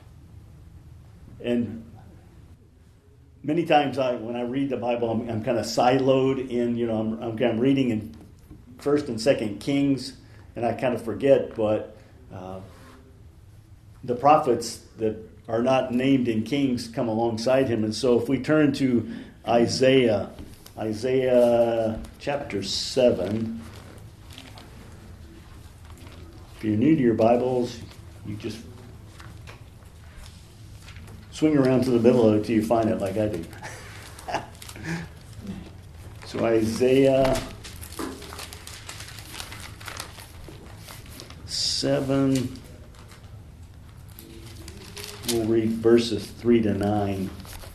and many times I, when I read the Bible, I'm, I'm kind of siloed in, you know, I'm, I'm kind of reading in First and Second Kings, and I kind of forget, but uh, the prophets that are not named in Kings come alongside him. And so if we turn to Isaiah, Isaiah chapter seven, if you're new to your Bibles, you just swing around to the middle of it till you find it, like I do. So Isaiah seven, we'll read verses three to nine.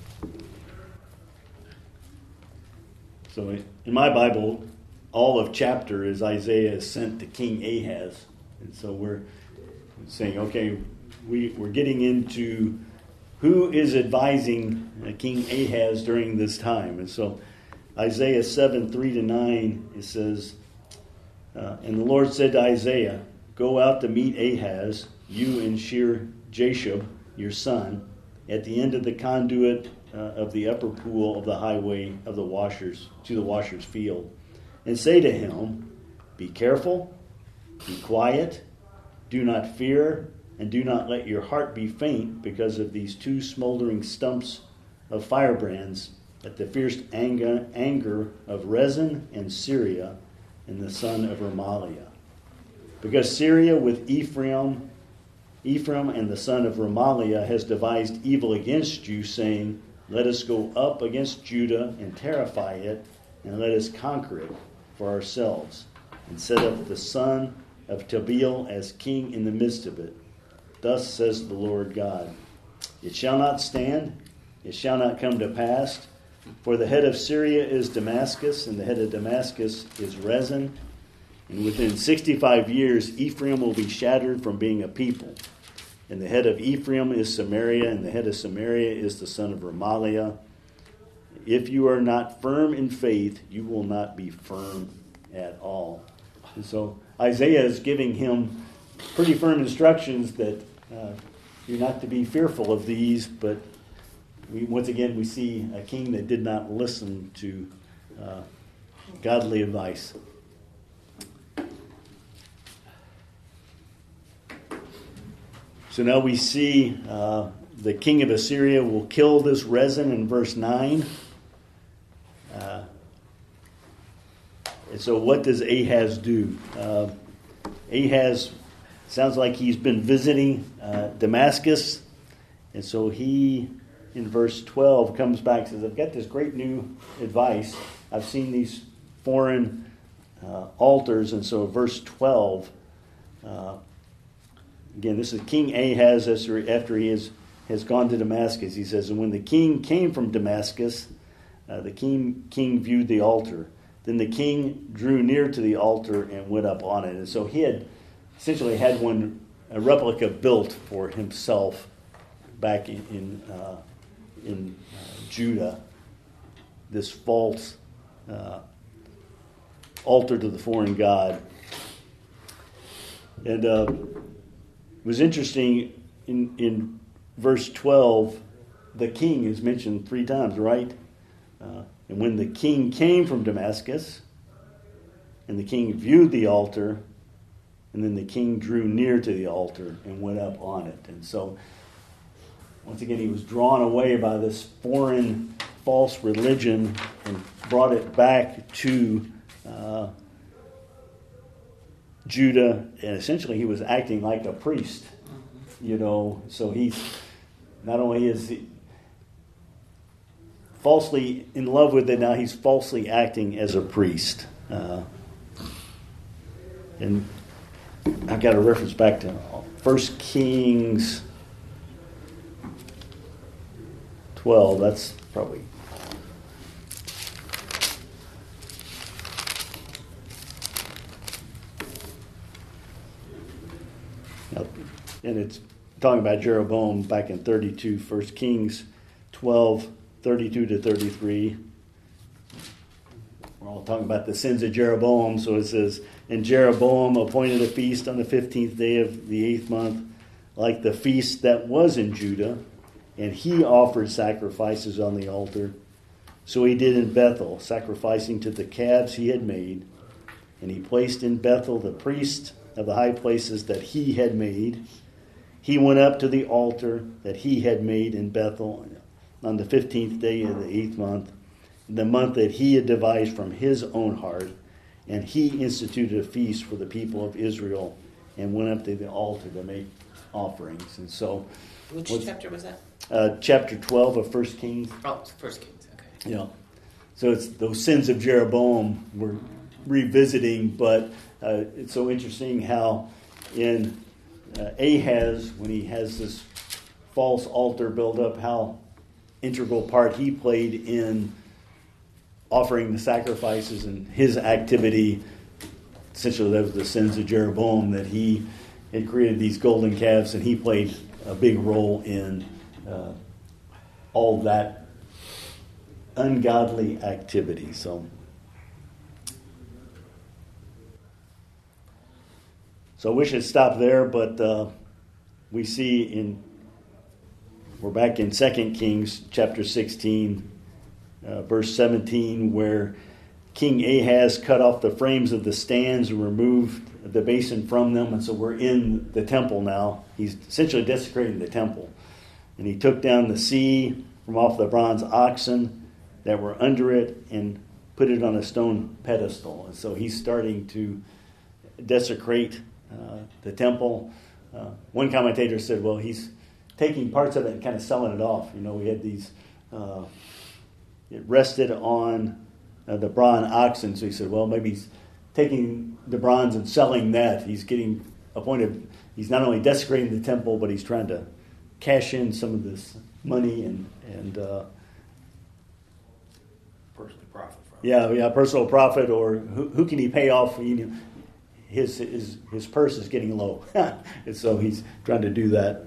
So in my Bible, all of chapter is Isaiah is sent to King Ahaz. And so we're saying, okay, we, we're getting into who is advising King Ahaz during this time. And so Isaiah seven, three to nine, it says, uh, and the Lord said to Isaiah, go out to meet Ahaz, you and Shear Jashub, your son, at the end of the conduit uh, of the upper pool of the highway of the washers, to the washers' field, and say to him, be careful, be quiet, do not fear, and do not let your heart be faint because of these two smoldering stumps of firebrands at the fierce anger, anger of Rezin and Syria and the son of Remaliah. Because Syria with Ephraim, Ephraim and the son of Remaliah has devised evil against you, saying, let us go up against Judah and terrify it, and let us conquer it for ourselves, and set up the son of Tabeel as king in the midst of it. Thus says the Lord God, it shall not stand, it shall not come to pass, for the head of Syria is Damascus, and the head of Damascus is Rezin, and within sixty-five years Ephraim will be shattered from being a people. And the head of Ephraim is Samaria, and the head of Samaria is the son of Remaliah. If you are not firm in faith, you will not be firm at all. And so Isaiah is giving him pretty firm instructions that uh, you're not to be fearful of these, but we, once again we see a king that did not listen to uh, godly advice. So now we see uh, the king of Assyria will kill this Rezin in verse nine. Uh, and so what does Ahaz do? Uh, Ahaz sounds like he's been visiting uh, Damascus. And so he, in verse twelve, comes back and says, I've got this great new advice. I've seen these foreign uh, altars. And so verse twelve, uh, again, this is King Ahaz after he has, has gone to Damascus. He says, and when the king came from Damascus, uh, the king, king viewed the altar. Then the king drew near to the altar and went up on it. And so he had essentially had one, a replica built for himself back in in, uh, in uh, Judah, this false uh, altar to the foreign god. And uh, was interesting in in verse twelve, the king is mentioned three times, right? Uh, and when the king came from Damascus, and the king viewed the altar, and then the king drew near to the altar and went up on it. And so, once again, he was drawn away by this foreign false religion and brought it back to uh, Judah. And essentially, he was acting like a priest, you know. So he's not only is he falsely in love with it, now he's falsely acting as a priest. Uh, and I've got a reference back to First Kings twelve. That's probably... And it's talking about Jeroboam back in thirty-two, First Kings twelve, thirty-two to thirty-three. We're all talking about the sins of Jeroboam, so it says, and Jeroboam appointed a feast on the fifteenth day of the eighth month, like the feast that was in Judah, and he offered sacrifices on the altar. So he did in Bethel, sacrificing to the calves he had made, and he placed in Bethel the priest of the high places that he had made. He went up to the altar that he had made in Bethel on the fifteenth day of the eighth month, the month that he had devised from his own heart, and he instituted a feast for the people of Israel and went up to the altar to make offerings. And so, Which chapter was that? Uh, chapter twelve of First Kings. Oh, First Kings. Okay. Yeah. So it's those sins of Jeroboam we're revisiting, but uh, it's so interesting how in uh, Ahaz, when he has this false altar built up, how integral part he played in offering the sacrifices and his activity. Essentially, that was the sins of Jeroboam, that he had created these golden calves, and he played a big role in uh, all that ungodly activity. So, so I wish it stopped there, but uh, we see in we're back in Second Kings chapter sixteen. Uh, verse seventeen, where King Ahaz cut off the frames of the stands and removed the basin from them. And so we're in the temple now. He's essentially desecrating the temple. And he took down the sea from off the bronze oxen that were under it and put it on a stone pedestal. And so he's starting to desecrate uh, the temple. Uh, one commentator said, well, he's taking parts of it and kind of selling it off. You know, we had these... Uh, It rested on uh, the bronze oxen, so he said, well, maybe he's taking the bronze and selling that. He's getting a point of, he's not only desecrating the temple, but he's trying to cash in some of this money and, and uh, Personally profit from it. yeah, yeah, personal profit, or who, who can he pay off? You know, his, his, his purse is getting low, and so he's trying to do that.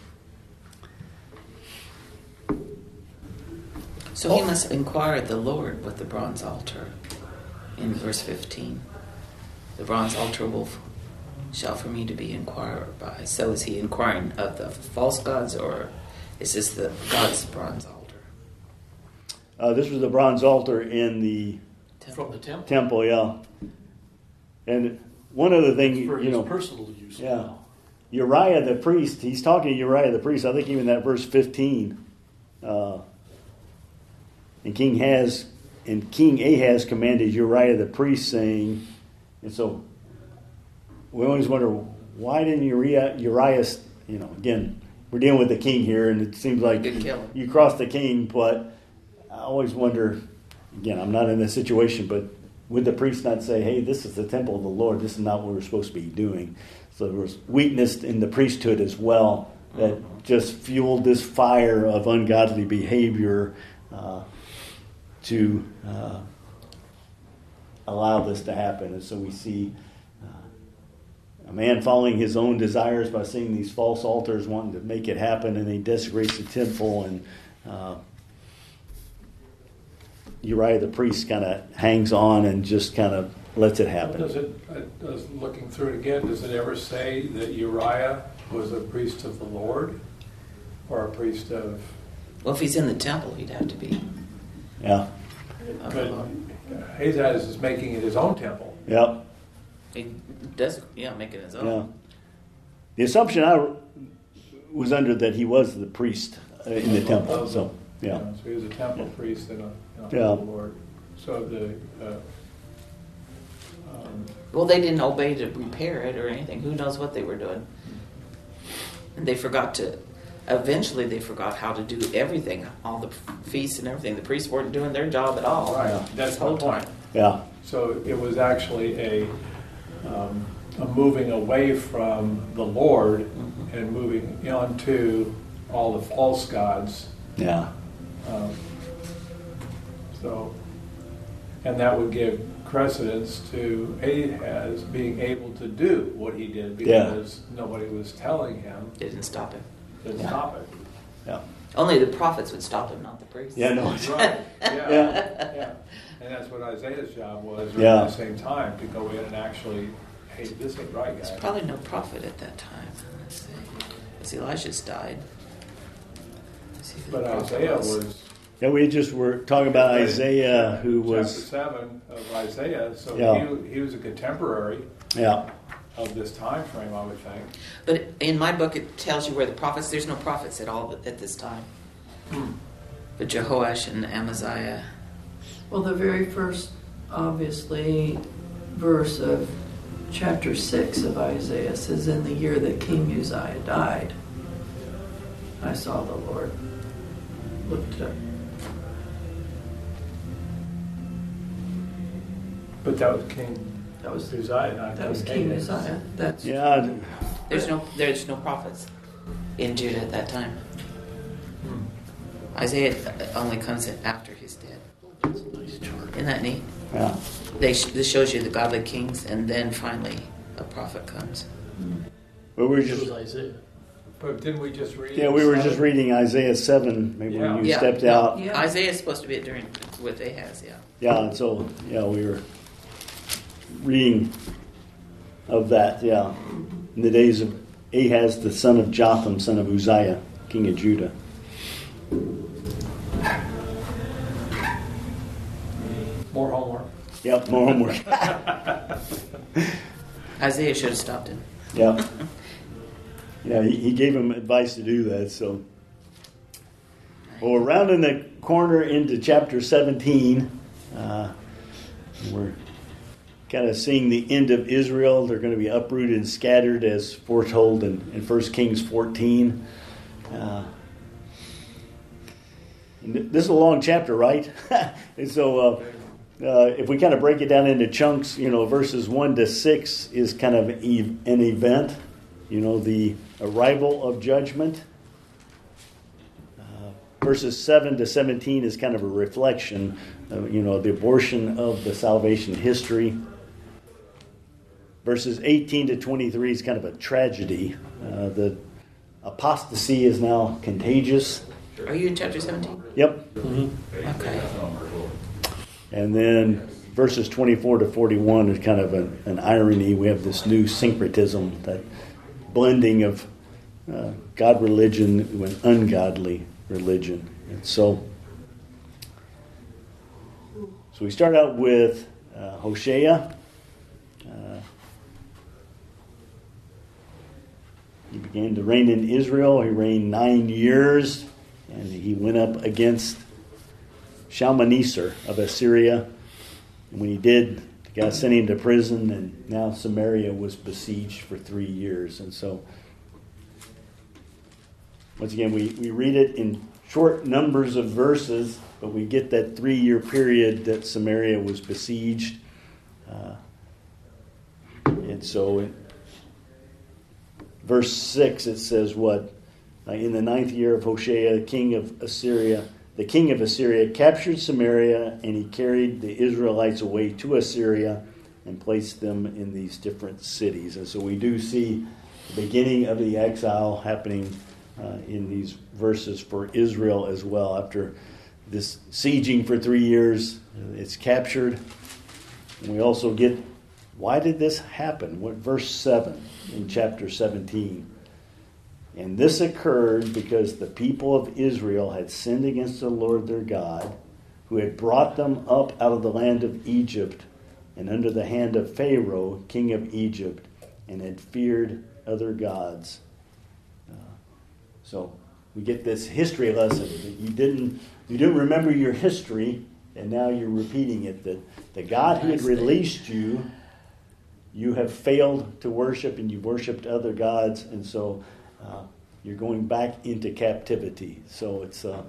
So he must inquire the Lord with the bronze altar in verse fifteen. The bronze altar will shall for me to be inquired by. So is he inquiring of the false gods, or is this the God's bronze altar? Uh, this was the bronze altar in the From the temple. temple, yeah. And one other thing, For you his know, personal use yeah. now. Uriah the priest, he's talking to Uriah the priest. I think even that verse fifteen, uh, and King has and King Ahaz commanded Uriah the priest, saying, and so we always wonder, why didn't Uriah, Uriah, you know, again, we're dealing with the king here, and it seems like Good kill. you cross the king, but I always wonder, again, I'm not in this situation, but would the priest not say, hey, this is the temple of the Lord, this is not what we're supposed to be doing? So there was weakness in the priesthood as well that just fueled this fire of ungodly behavior uh, to uh, allow this to happen. And so we see uh, a man following his own desires by seeing these false altars, wanting to make it happen, and he desecrates the temple, and uh, Uriah the priest kind of hangs on and just kind of lets it Does happen. it, uh, does, looking through it again, does it ever say that Uriah was a priest of the Lord? Or a priest of, Well, if he's in the temple, he'd have to be. Yeah, of but the Lord. Ahaz is making it his own temple. yeah, He does, yeah, make it his own. yeah. The assumption I was under that he was the priest uh, in the temple, so, You yeah. know, So he was a temple priest and a, you know, Yeah. of the Lord. So the, uh, um, Well, they didn't obey to repair it or anything. Who knows what they were doing? And they forgot to. Eventually, they forgot how to do everything, all the feasts and everything. The priests weren't doing their job at all. Right. This That's whole my point. time. Yeah, So it was actually a, um, a moving away from the Lord Mhm. and moving on to all the false gods. yeah, Um, So, and that would give precedence to Ahaz being able to do what he did Yeah. because nobody was telling him They didn't stop him. to Yeah. stop it. yeah. Only the prophets would stop him, not the priests. Yeah, no, Right, yeah, Yeah. yeah. And that's what Isaiah's job was right Yeah. at the same time, to go in and actually, hey, this ain't right, There's guys. probably no prophet at that time. Let's see. Because Elijah's died. Let's see who the But prophet Isaiah was. Yeah, we just were talking about Isaiah, who Chapter was, seven of Isaiah, so Yeah. he, he was a contemporary yeah, of this time frame, I would think. But in my book, it tells you where the prophets. There's no prophets at all at this time. But Jehoash and Amaziah. Well, the very first, obviously, verse of chapter six of Isaiah says, in the year that King Uzziah died, I saw the Lord. Looked up. But that was King That was Uzziah, not that was King Ahaz. Uzziah. That's yeah, There's no there's no prophets in Judah at that time. Isaiah only comes in after he's dead. Isn't that neat? yeah. They sh- this shows you the godly kings, and then finally a prophet comes. But we were It just, was Isaiah. But didn't we just read? yeah, we were seven? just reading Isaiah seven, maybe Yeah. when you Yeah. stepped No, out. Yeah. Isaiah's supposed to be during with Ahaz, yeah. Yeah, and so, yeah, we were reading of that, yeah. In the days of Ahaz, the son of Jotham, son of Uzziah, king of Judah. More homework. Yep, more homework. Isaiah should have stopped him. Yep. Yeah, he, he gave him advice to do that, so. Well, we're rounding the corner into chapter seventeen. Uh, we're kind of seeing the end of Israel. They're going to be uprooted and scattered as foretold in, in First Kings fourteen. Uh, and th- this is a long chapter, right? And so uh, uh, if we kind of break it down into chunks, you know, verses one to six is kind of e- an event, you know, the arrival of judgment. Verses seven to seventeen is kind of a reflection, of, you know, the abortion of the salvation history. Verses eighteen to twenty-three is kind of a tragedy. Uh, the apostasy is now contagious. Are you in chapter seventeen? Yep. Okay. And then verses twenty-four to forty-one is kind of an, an irony. We have this new syncretism, that blending of uh, God religion with ungodly religion. And so, so we start out with uh, Hosea. Uh, he began to reign in Israel. He reigned nine years, and he went up against Shalmaneser of Assyria. And when he did, the guy sent him to prison, and now Samaria was besieged for three years. And so, once again, we, we read it in short numbers of verses, but we get that three-year period that Samaria was besieged. Uh, and so in verse six, it says what? Uh, in the ninth year of Hoshea, king of Assyria, the king of Assyria captured Samaria, and he carried the Israelites away to Assyria and placed them in these different cities. And so we do see the beginning of the exile happening Uh, in these verses for Israel as well. After this sieging for three years, it's captured. And we also get, why did this happen? What verse seven in chapter seventeen? And this occurred because the people of Israel had sinned against the Lord their God, who had brought them up out of the land of Egypt and under the hand of Pharaoh, king of Egypt, and had feared other gods. Uh, so we get this history lesson that you didn't you didn't remember your history, and now you're repeating it. That the God who had released you, you have failed to worship, and you've worshipped other gods, and so uh, you're going back into captivity. So it's uh,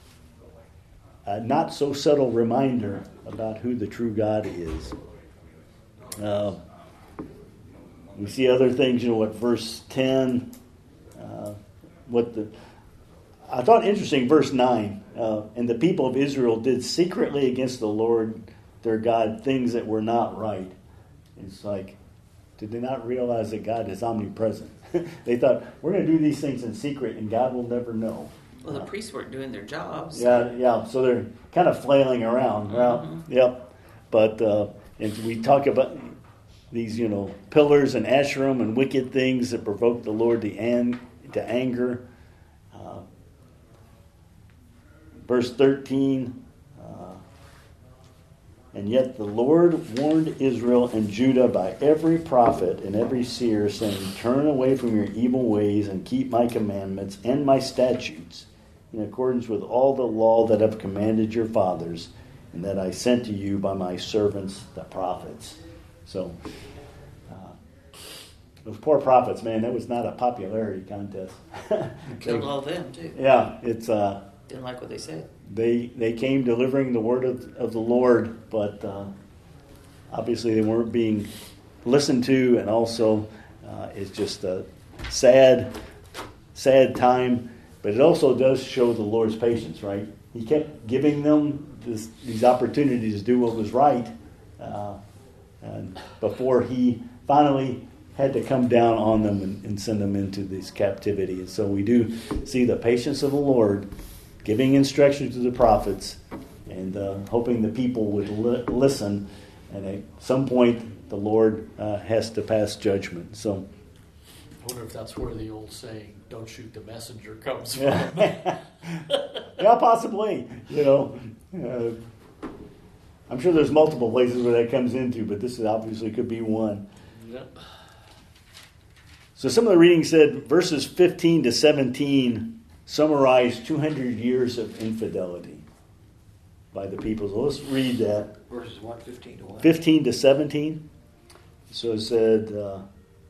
a not so subtle reminder about who the true God is. Uh, we see other things, you know, what verse ten, uh, what the, I thought interesting, verse nine, uh, and the people of Israel did secretly against the Lord their God things that were not right. It's like, did they not realize that God is omnipresent? They thought, we're going to do these things in secret and God will never know. Well, the priests weren't doing their jobs. Yeah, yeah. So they're kind of flailing around. Well, Mm-hmm. yep. But uh, and we talk about these, you know, pillars and Asherim and wicked things that provoke the Lord to, an- to anger. Uh, verse thirteen. Uh, and yet the Lord warned Israel and Judah by every prophet and every seer, saying, turn away from your evil ways and keep my commandments and my statutes, in accordance with all the law that I've commanded your fathers, and that I sent to you by my servants, the prophets. So, uh, those poor prophets, man, that was not a popularity contest. Killed They- all them, too. Yeah, it's uh, Didn't like what they said. they they came delivering the word of, of the Lord, but uh, obviously they weren't being listened to, and also uh, it's just a sad, sad time. But it also does show the Lord's patience, right? He kept giving them this, these opportunities to do what was right, uh, and before he finally had to come down on them and, and send them into this captivity. And so we do see the patience of the Lord, giving instruction to the prophets, and uh, hoping the people would li- listen. And at some point, the Lord uh, has to pass judgment. So. I wonder if that's where the old saying, don't shoot the messenger, comes from. Yeah, yeah, possibly. You know, uh, I'm sure there's multiple places where that comes into, but this is obviously could be one. Yep. So some of the reading said verses fifteen to seventeen summarize two hundred years of infidelity by the people. So let's read that. Verses what, fifteen to what? fifteen to seventeen. So it said, uh,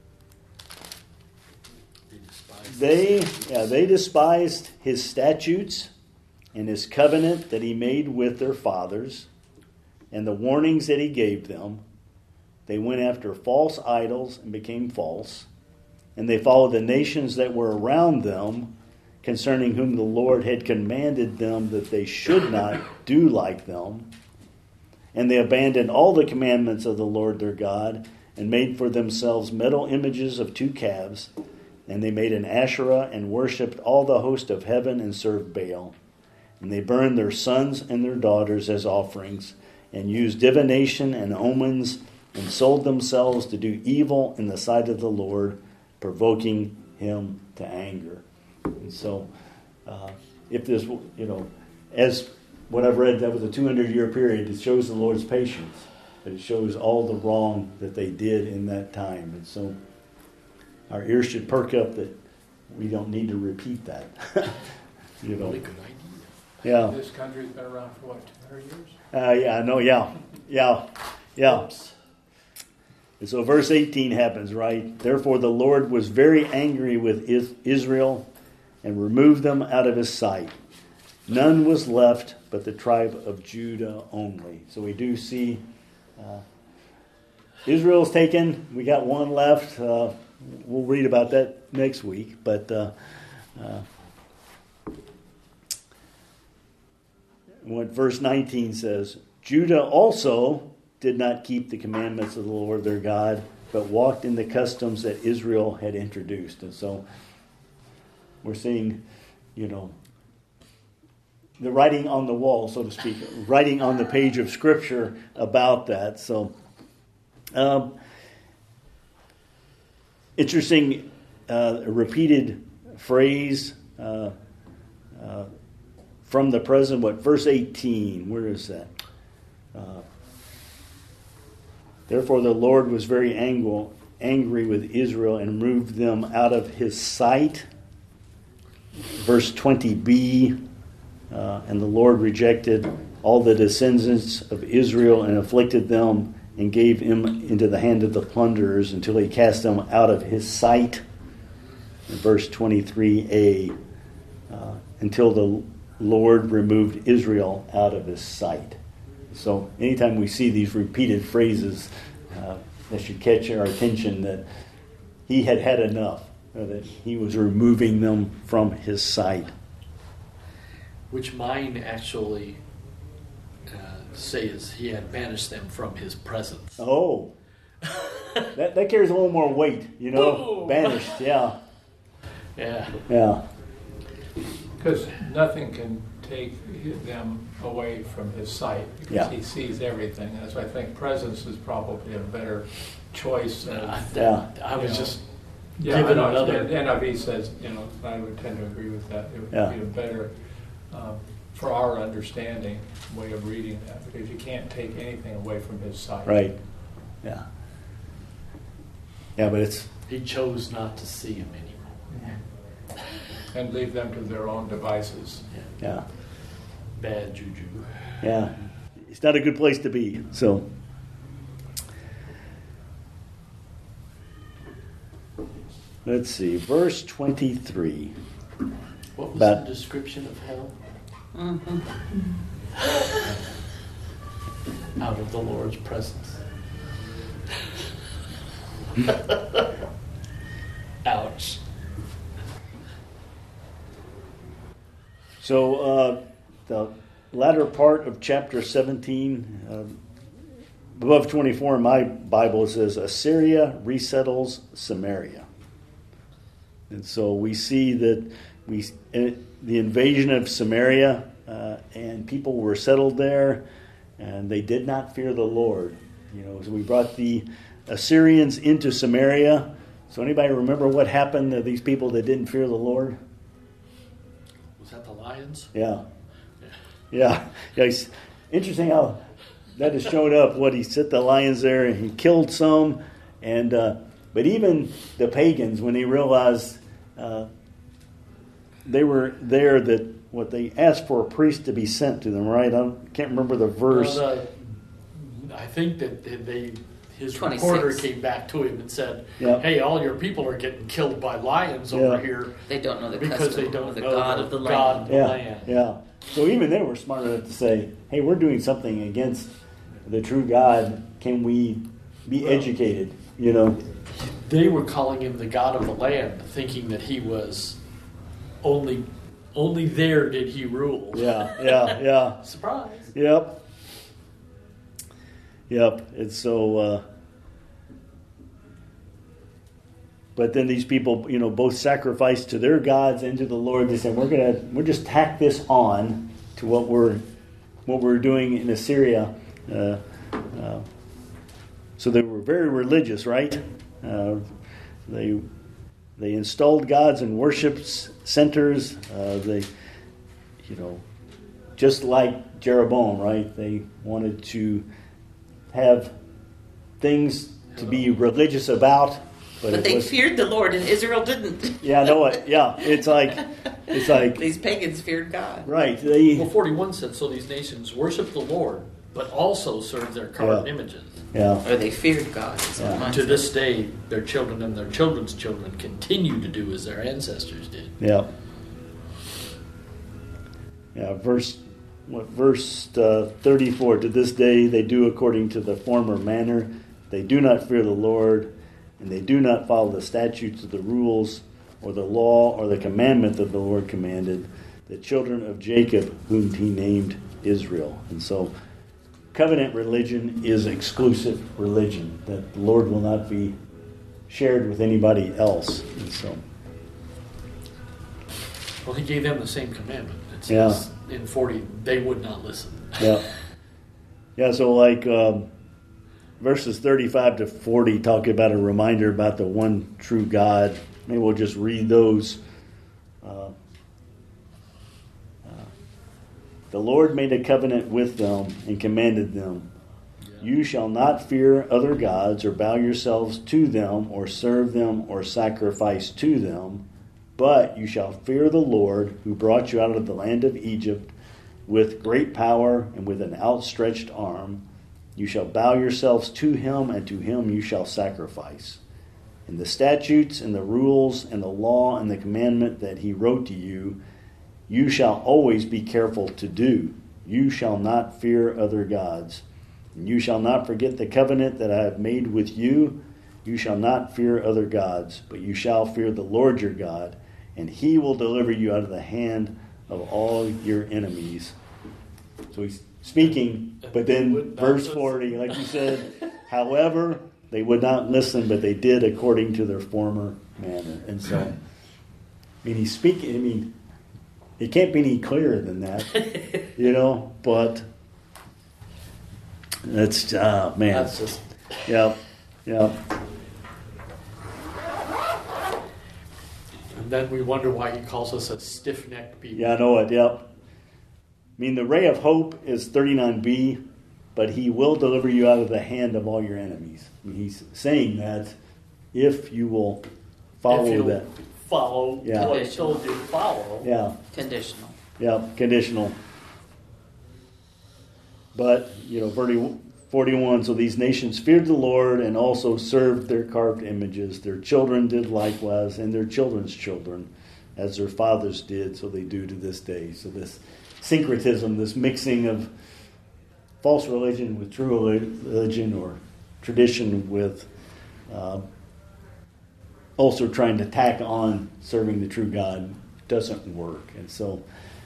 They, yeah, they despised his statutes and his covenant that he made with their fathers and the warnings that he gave them. They went after false idols and became false. And they followed the nations that were around them, concerning whom the Lord had commanded them that they should not do like them. And they abandoned all the commandments of the Lord their God and made for themselves metal images of two calves. And they made an Asherah and worshipped all the host of heaven and served Baal. And they burned their sons and their daughters as offerings, and used divination and omens, and sold themselves to do evil in the sight of the Lord, provoking him to anger. And so, uh, if this, you know, as what I've read, that was a two hundred year period, it shows the Lord's patience, but it shows all the wrong that they did in that time. And so, our ears should perk up that we don't need to repeat that. You know. Really good idea. Yeah. This country's been around for what, two hundred years? Uh, yeah. No. Yeah. Yeah. Yeah. And so verse eighteen happens, right? Therefore the Lord was very angry with Israel and removed them out of his sight. None was left but the tribe of Judah only. So we do see uh, Israel's taken. We got one left. Uh, we'll read about that next week. But uh, uh, what verse nineteen says, Judah also did not keep the commandments of the Lord their God, but walked in the customs that Israel had introduced. And so we're seeing, you know, the writing on the wall, so to speak, writing on the page of Scripture about that. So Um, interesting, uh, a repeated phrase uh, uh, from the present. What, verse eighteen? Where is that? Uh, Therefore, the Lord was very angry, angry with Israel and removed them out of his sight. Verse twenty b. Uh, and the Lord rejected all the descendants of Israel and afflicted them and gave him into the hand of the plunderers until he cast them out of his sight. And verse twenty-three a. Uh, until the Lord removed Israel out of his sight. So anytime we see these repeated phrases, uh, that should catch our attention that he had had enough, uh, that he was removing them from his sight. Which mine actually uh, says he had banished them from his presence. Oh, that, that carries a little more weight, you know, Boom. Banished, yeah, Yeah. yeah, Because nothing can take them away from his sight, because Yeah. he sees everything. And so I think presence is probably a better choice than... Uh, Yeah. I was Yeah. just Yeah, I given know. another. And N I V says, you know, I would tend to agree with that. It would Yeah. be a better, um, for our understanding, way of reading that, because you can't take anything away from his sight. right, yeah. Yeah, but it's, He chose not to see him anymore. And leave them to their own devices. yeah, Bad juju. yeah. It's not a good place to be, so. Let's see, verse twenty-three. What was About- the description of hell? Out of the Lord's presence. Ouch. So uh, the latter part of chapter seventeen, uh, above twenty-four in my Bible, it says Assyria resettles Samaria. And so we see that we uh, the invasion of Samaria, uh, and people were settled there, and they did not fear the Lord. You know, so we brought the Assyrians into Samaria. So anybody remember what happened to these people that didn't fear the Lord? Was that the lions? Yeah. Yeah. Yeah. It's interesting how that has showed up. What he set the lions there and he killed some. And, uh, but even the pagans, when they realized uh, they were there, that what they asked for a priest to be sent to them, right? I don't, can't remember the verse. Well, the- I think that they- they, his twenty-six. reporter came back to him and said, Yeah. hey, all your people are getting killed by lions Yeah. over here They don't know the because custom they don't of the know God the of the God land. of the yeah. land. Yeah. So even they were smart enough to say, hey, we're doing something against the true God. Can we be Well- educated? You know? They were calling him the God of the land, thinking that he was only only there did he rule. Yeah. Yeah. Yeah. Surprise. Yep. Yep. And so, uh, but then these people, you know, both sacrificed to their gods and to the Lord. They said, "We're gonna, we're just tack this on to what we're, what we're doing in Assyria." Uh, uh, so they were very religious, right? Uh, they, they installed gods in worship s- centers. Uh, they, you know, just like Jeroboam, right? They wanted to have things to be religious about, but, But it they was, feared the Lord, and Israel didn't. yeah, I know it. Yeah, it's like, it's like, These pagans feared God. right? They, Well, forty-one said, so these nations worship the Lord, but also serve their carved Yeah. images. yeah, Or they feared God. is what Yeah. mine To said. this day, their children and their children's children continue to do as their ancestors did. yeah, yeah. Verse, what verse uh, thirty-four? To this day, they do according to the former manner. They do not fear the Lord, and they do not follow the statutes of the rules, or the law, or the commandment that the Lord commanded the children of Jacob, whom He named Israel. And so, covenant religion is exclusive religion that the Lord will not be shared with anybody else. And so, Well, he gave them the same commandment. It Yeah. says in forty, they would not listen. yeah, yeah. So, like, um, verses thirty-five to forty talk about a reminder about the one true God. Maybe we'll just read those. Uh, uh, the Lord made a covenant with them and commanded them, you shall not fear other gods or bow yourselves to them or serve them or sacrifice to them, but you shall fear the Lord who brought you out of the land of Egypt with great power and with an outstretched arm. You shall bow yourselves to him, and to him you shall sacrifice. And the statutes and the rules and the law and the commandment that he wrote to you, you shall always be careful to do. You shall not fear other gods. And you shall not forget the covenant that I have made with you. You shall not fear other gods, but you shall fear the Lord your God, and he will deliver you out of the hand of all your enemies. So he's speaking, but then verse forty, like you said, however, they would not listen, but they did according to their former manner. And so, I mean, he's speaking, I mean, it can't be any clearer than that, you know, but that's, uh, man. That's just... Yeah, yeah. And then we wonder why he calls us a stiff-necked people. Yeah, I know it, yep. I mean, the ray of hope is thirty-nine b, but he will deliver you out of the hand of all your enemies. I mean, he's saying that if you will follow if that. Follow Yeah. what he told you to follow. Yeah, Conditional. yeah, conditional. But, you know, forty-one, so these nations feared the Lord and also served their carved images. Their children did likewise, and their children's children, as their fathers did, so they do to this day. So this syncretism, this mixing of false religion with true religion, or tradition with uh, also trying to tack on serving the true God, doesn't work. And so,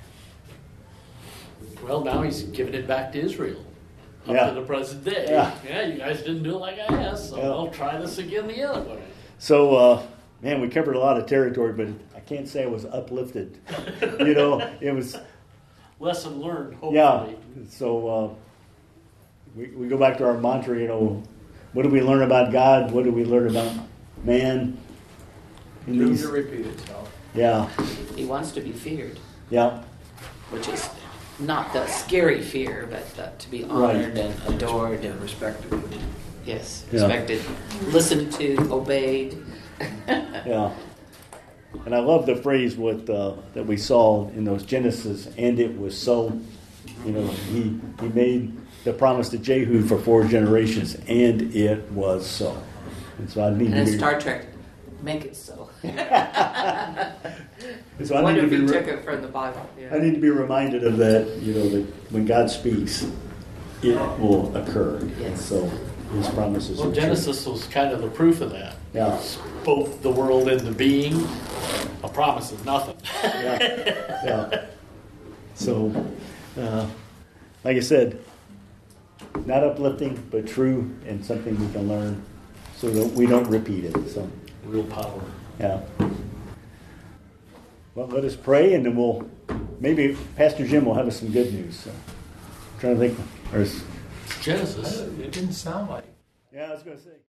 Well, now he's giving it back to Israel up Yeah. to the present day. Yeah. Yeah, you guys didn't do it like I asked, so Yeah. I'll try this again the other way. so uh, man, we covered a lot of territory, but I can't say I was uplifted. You know, it was. Lesson learned, hopefully. Yeah. So uh, we we go back to our mantra. You know, what do we learn about God? What do we learn about man? In Doomed these- to repeat itself. yeah, He wants to be feared, yeah, which is not the scary fear, but the, to be honored and adored And and, respected. yes, Yeah. respected, listened to, obeyed. yeah. And I love the phrase with uh, that we saw in those Genesis, and it was so. You know, he he made the promise to Jehu for four generations, and it was so. And so I need And to in be. Star Trek, make it so. So I What need to if be. he re- took it from the Bible? Yeah. I need to be reminded of that, you know, that when God speaks, it will occur. Yes. So his promises Well, are true. Genesis was kind of the proof of that. Yeah. Spoke the world into being. A promise is nothing. Yeah. Yeah. So, uh, like I said, not uplifting, but true, and something we can learn so that we don't repeat it. So, Real power. yeah. Well, let us pray, and then we'll, maybe Pastor Jim will have us some good news. So, I'm trying to think, or is, Genesis. It didn't sound like. yeah, I was going to say.